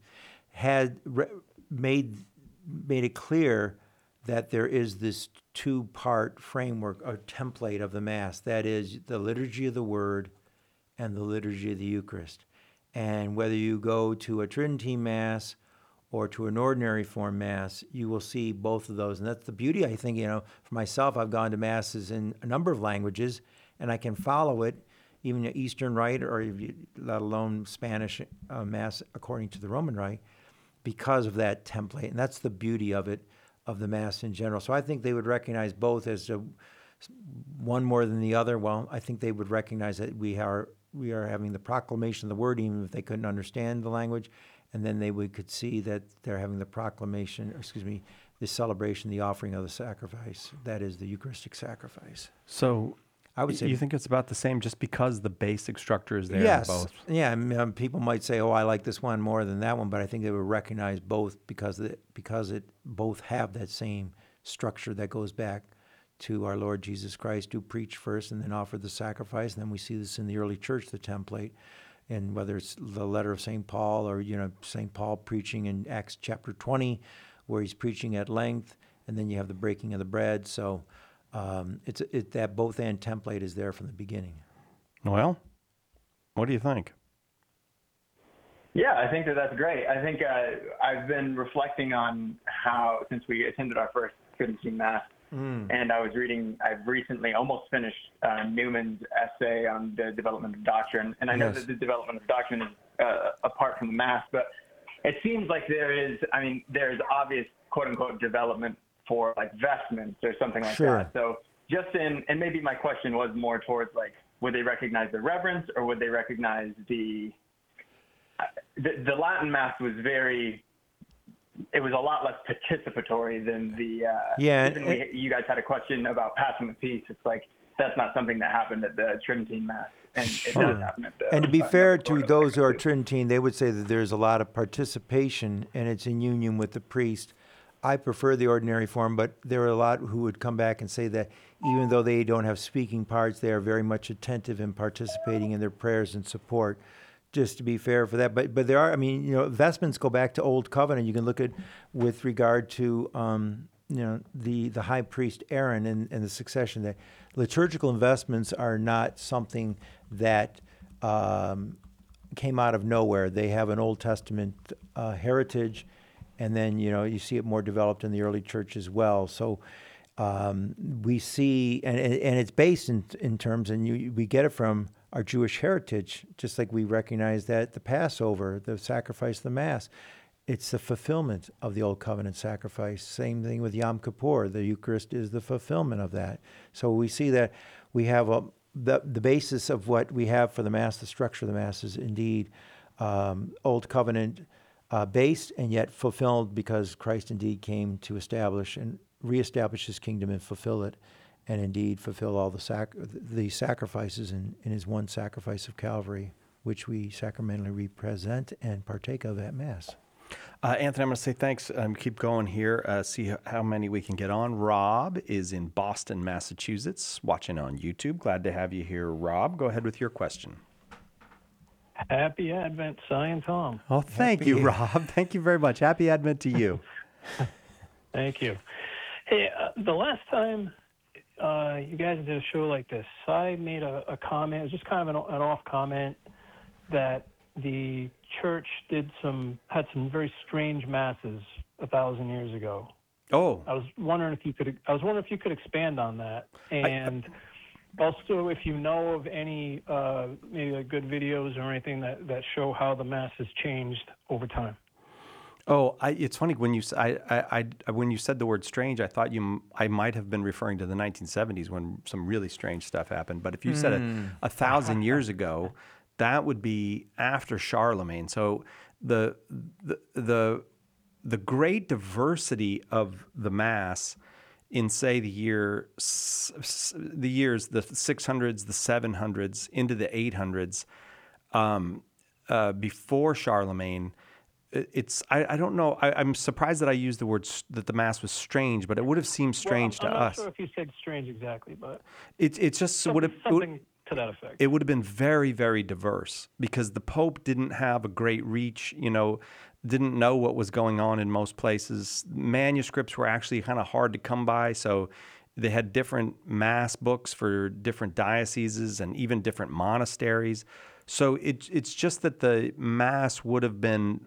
Speaker 2: had re- made made it clear that there is this two-part framework, or template of the Mass. That is the liturgy of the Word and the liturgy of the Eucharist. And whether you go to a Tridentine Mass or to an ordinary form Mass, you will see both of those. And that's the beauty, I think, you know, for myself, I've gone to Masses in a number of languages, and I can follow it, even the Eastern Rite, or if you, let alone Spanish uh, Mass according to the Roman Rite, because of that template. And that's the beauty of it, of the Mass in general. So I think they would recognize both as a, one more than the other. Well, I think they would recognize that we are we are having the proclamation of the Word, even if they couldn't understand the language, and then they would could see that they're having the proclamation, or excuse me, the celebration, the offering of the sacrifice. That is the Eucharistic sacrifice.
Speaker 1: So
Speaker 2: I would say
Speaker 1: you think it's about the same just because the basic structure is there
Speaker 2: yes.
Speaker 1: in both?
Speaker 2: Yeah, I mean, um, people might say, "Oh, I like this one more than that one," but I think they would recognize both because it, because it both have that same structure that goes back to our Lord Jesus Christ, who preached first and then offered the sacrifice. And then we see this in the early church, the template. And whether it's the letter of Saint Paul or, you know, Saint Paul preaching in Acts chapter twenty, where he's preaching at length, and then you have the breaking of the bread. So um, it's it, that both and template is there from the beginning.
Speaker 1: Well, what do you think?
Speaker 20: Yeah, I think that that's great. I think uh, I've been reflecting on how, since we attended our first Tridentine Mass,
Speaker 2: Mm.
Speaker 20: and I was reading, I've recently almost finished uh, Newman's essay on the development of doctrine. And I know
Speaker 2: Yes.
Speaker 20: that the development of doctrine is uh, apart from the Mass, but it seems like there is, I mean, there's obvious quote unquote development for like vestments or something like
Speaker 2: Sure.
Speaker 20: that. So just in, and maybe my question was more towards like, would they recognize the reverence or would they recognize the, the, the Latin Mass was very, it was a lot less participatory than the, uh,
Speaker 2: Yeah,
Speaker 20: even
Speaker 2: and-
Speaker 20: we, you guys had a question about passing the peace. It's like, that's not something that happened at the Tridentine Mass. And it does happen at the,
Speaker 2: And to be
Speaker 20: uh,
Speaker 2: fair to those who are Tridentine, they would say that there's a lot of participation and it's in union with the priest. I prefer the ordinary form, but there are a lot who would come back and say that even though they don't have speaking parts, they are very much attentive and participating in their prayers and support. Just to be fair for that, but but there are, I mean, you know, vestments go back to Old Covenant. You can look at with regard to um, you know the the high priest Aaron and, and the succession. That liturgical investments are not something that um, came out of nowhere. They have an Old Testament uh, heritage, and then you know you see it more developed in the early church as well. So. Um, we see, and, and and it's based in in terms, and you, we get it from our Jewish heritage, just like we recognize that the Passover, the sacrifice, the Mass, it's the fulfillment of the Old Covenant sacrifice. Same thing with Yom Kippur. The Eucharist is the fulfillment of that. So we see that we have a the the basis of what we have for the Mass, the structure of the Mass is indeed um, Old Covenant uh, based and yet fulfilled because Christ indeed came to establish and reestablish his kingdom and fulfill it, and indeed fulfill all the sac- the sacrifices in, in his one sacrifice of Calvary, which we sacramentally represent and partake of at Mass.
Speaker 1: Uh, Anthony, I'm going to say thanks. Um, keep going here. Uh, see how many we can get on. Rob is in Boston, Massachusetts, watching on YouTube. Glad to have you here, Rob. Go ahead with your question.
Speaker 21: Happy Advent, Cy and Tom.
Speaker 1: Oh, thank
Speaker 21: Happy-
Speaker 1: you, Rob. Thank you very much. Happy Advent to you.
Speaker 21: Thank you. Hey, uh, the last time uh, you guys did a show like this, Cy made a, a comment. It was just kind of an, an off comment that the church did some had some very strange masses a thousand years ago.
Speaker 1: Oh,
Speaker 21: I was wondering if you could. I was wondering if you could expand on that, and also if you know of any uh, maybe like good videos or anything that, that show how the mass has changed over time.
Speaker 1: Oh, I, it's funny when you s- I, I, I- when you said the word strange, I thought you m- I might have been referring to the nineteen seventies when some really strange stuff happened. But if you said
Speaker 2: Hmm.
Speaker 1: it a thousand years ago, that would be after Charlemagne. So the the the the great diversity of the Mass in say the year s- s- the years the six hundreds, the seven hundreds, into the eight hundreds, um, uh, before Charlemagne. it- It's I, I don't know I, I'm surprised that I used the word s- that the Mass was strange, but it would have seemed strange
Speaker 21: well, I'm,
Speaker 1: to
Speaker 21: I'm not
Speaker 1: us.
Speaker 21: sure if you said strange exactly, but
Speaker 1: It's it's just
Speaker 21: some-
Speaker 1: would have
Speaker 21: something to that effect.
Speaker 1: it would have been very very diverse because the Pope didn't have a great reach, you know, didn't know what was going on in most places. Manuscripts were actually kind of hard to come by, so they had different mass books for different dioceses and even different monasteries. So it, it's just that the Mass would have been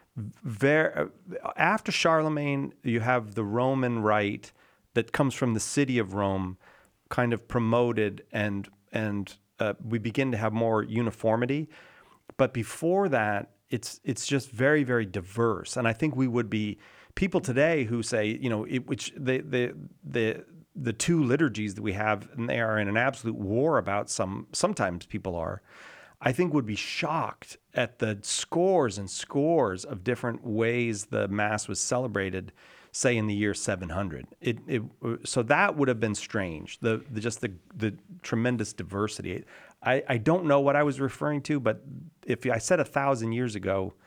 Speaker 1: very after Charlemagne. You have the Roman Rite that comes from the city of Rome, kind of promoted, and and uh, we begin to have more uniformity. But before that, it's it's just very very diverse, and I think we would be people today who say, you know, it, which the the the the two liturgies that we have, and they are in an absolute war about. Some sometimes people are. I think would be shocked at the scores and scores of different ways the Mass was celebrated, say in the year seven hundred. It, it so that would have been strange. The, the just the the tremendous diversity. I, I don't know what I was referring to, but if I said a thousand years ago,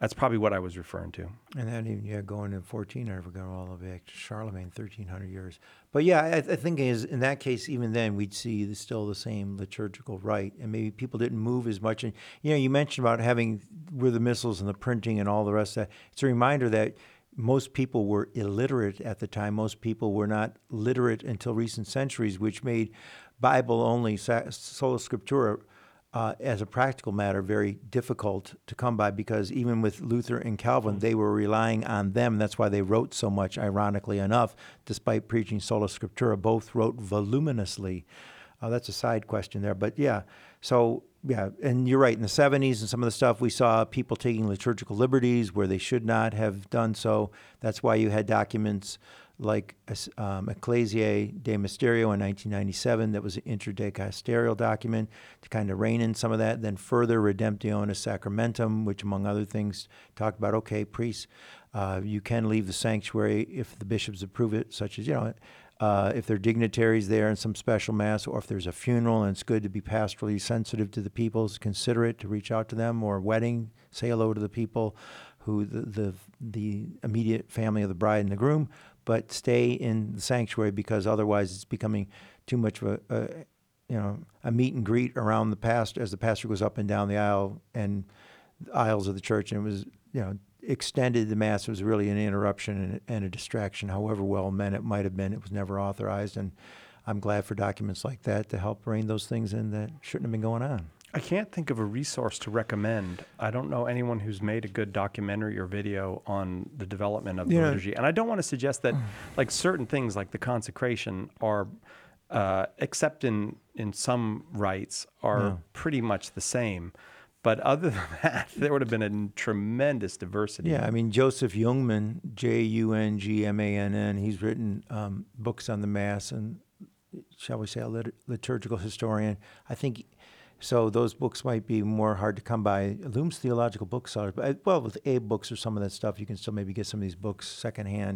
Speaker 1: That's probably what I was referring to.
Speaker 2: And then even, yeah, going to fourteen hundred, we're going all the way back to Charlemagne, thirteen hundred years. But yeah, I, I think is in that case, even then, we'd see the, still the same liturgical rite, and maybe people didn't move as much. And you know, you mentioned about having with the missals and the printing and all the rest of that. It's a reminder that most people were illiterate at the time. Most people were not literate until recent centuries, which made Bible only, sola scriptura, Uh, as a practical matter, very difficult to come by, because even with Luther and Calvin, they were relying on them. That's why they wrote so much, ironically enough, despite preaching sola scriptura. Both wrote voluminously. Uh, that's a side question there. But yeah, so yeah, and you're right. In the seventies and some of the stuff, we saw people taking liturgical liberties where they should not have done so. That's why you had documents like um, Ecclesiae de Mysterio in nineteen ninety-seven, that was an interdicasterial document to kind of rein in some of that. Then further, Redemptionis Sacramentum, which among other things talked about, okay, priests, uh, you can leave the sanctuary if the bishops approve it, such as, you know, uh, if there are dignitaries there in some special mass, or if there's a funeral and it's good to be pastorally sensitive to the people, consider it to reach out to them, or a wedding, say hello to the people who the, the, the immediate family of the bride and the groom, but stay in the sanctuary, because otherwise it's becoming too much of a, a you know, a meet and greet around the pastor as the pastor goes up and down the aisle and the aisles of the church. And it was, you know, extended the mass. It was really an interruption and, and a distraction. However well meant it might have been, it was never authorized. And I'm glad for documents like that to help rein those things in that shouldn't have been going on.
Speaker 1: I can't think of a resource to recommend. I don't know anyone who's made a good documentary or video on the development of the
Speaker 2: Yeah.
Speaker 1: liturgy. And I don't want to suggest that like certain things like the consecration are, uh, except in, in some rites, are
Speaker 2: No.
Speaker 1: pretty much the same. But other than that, there would have been a tremendous diversity.
Speaker 2: Yeah, I mean, Joseph Jungmann, J U N G M A N N, he's written um, books on the Mass and, shall we say, a lit- liturgical historian. I think, so those books might be more hard to come by. Loom's Theological Bookseller, but well, with Abe Books or some of that stuff, you can still maybe get some of these books secondhand.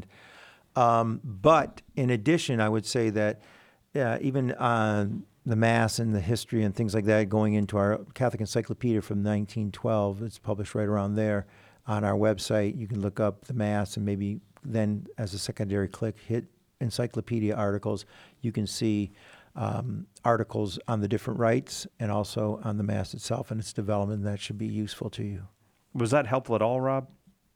Speaker 2: Um, but in addition, I would say that yeah, even uh, the Mass and the history and things like that, going into our Catholic Encyclopedia from nineteen twelve, it's published right around there on our website. You can look up the Mass and maybe then as a secondary click, hit encyclopedia articles. You can see um, articles on the different rites and also on the Mass itself and its development. That should be useful to you.
Speaker 1: Was that helpful at all, Rob?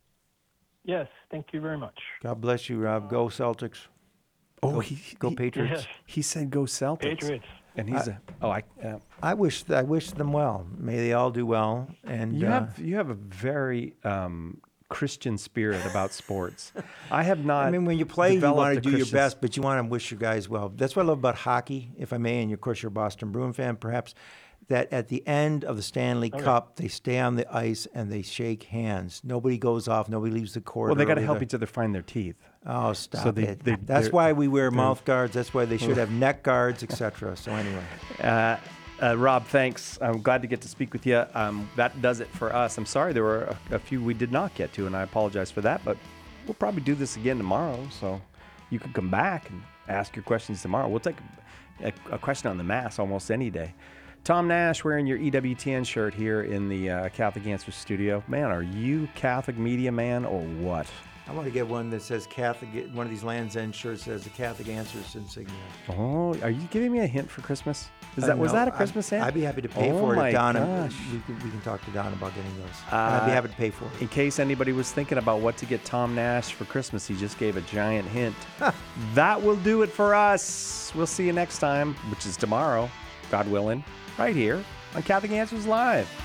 Speaker 21: Yes, thank you very much.
Speaker 2: God bless you, Rob. Go Celtics.
Speaker 1: Oh,
Speaker 2: go,
Speaker 1: he,
Speaker 2: go
Speaker 1: he-
Speaker 2: Patriots.
Speaker 21: Yes.
Speaker 1: He said go Celtics.
Speaker 21: Patriots.
Speaker 1: And he's
Speaker 2: I-
Speaker 1: a, oh, I, uh,
Speaker 2: I wish I wish them well. May they all do well. And
Speaker 1: you
Speaker 2: uh,
Speaker 1: have, you have a very um, Christian spirit about sports. I have not.
Speaker 2: I mean, when you play, you
Speaker 1: developed
Speaker 2: want to
Speaker 1: a
Speaker 2: do your
Speaker 1: Christian
Speaker 2: best, but you want to wish your guys well. That's what I love about hockey, if I may, and of course you're a Boston Bruin fan, perhaps, that at the end of the Stanley
Speaker 21: Okay.
Speaker 2: Cup, they stay on the ice and they shake hands. Nobody goes off. Nobody leaves the court.
Speaker 1: Well, they got to
Speaker 2: early.
Speaker 1: help
Speaker 2: The-
Speaker 1: each other find their teeth.
Speaker 2: Oh, stop
Speaker 1: So they-
Speaker 2: it.
Speaker 1: they-
Speaker 2: That's
Speaker 1: they're-
Speaker 2: why we wear
Speaker 1: they're-
Speaker 2: mouth guards. That's why they should have neck guards, et cetera. So anyway.
Speaker 1: Uh, uh, Rob, thanks. I'm glad to get to speak with you. Um, that does it for us. I'm sorry there were a, a few we did not get to, and I apologize for that. But we'll probably do this again tomorrow, so you can come back and ask your questions tomorrow. We'll take a, a question on the Mass almost any day. Tom Nash wearing your E W T N shirt here in the uh, Catholic Answers studio. Man, are you Catholic media man or what?
Speaker 2: I want to get one that says Catholic, one of these Land's End shirts that says the Catholic Answers insignia.
Speaker 1: Oh, are you giving me a hint for Christmas? Is
Speaker 2: Uh,
Speaker 1: that was
Speaker 2: no,
Speaker 1: that a
Speaker 2: I'd-
Speaker 1: Christmas hint?
Speaker 2: I'd be happy to pay
Speaker 1: oh
Speaker 2: for it
Speaker 1: my
Speaker 2: if Donna,
Speaker 1: gosh.
Speaker 2: we can, we can talk to Don about getting those.
Speaker 1: Uh,
Speaker 2: and I'd be happy to pay for it.
Speaker 1: In case anybody was thinking about what to get Tom Nash for Christmas, he just gave a giant hint. That will do it for us. We'll see you next time, which is tomorrow, God willing, right here on Catholic Answers Live.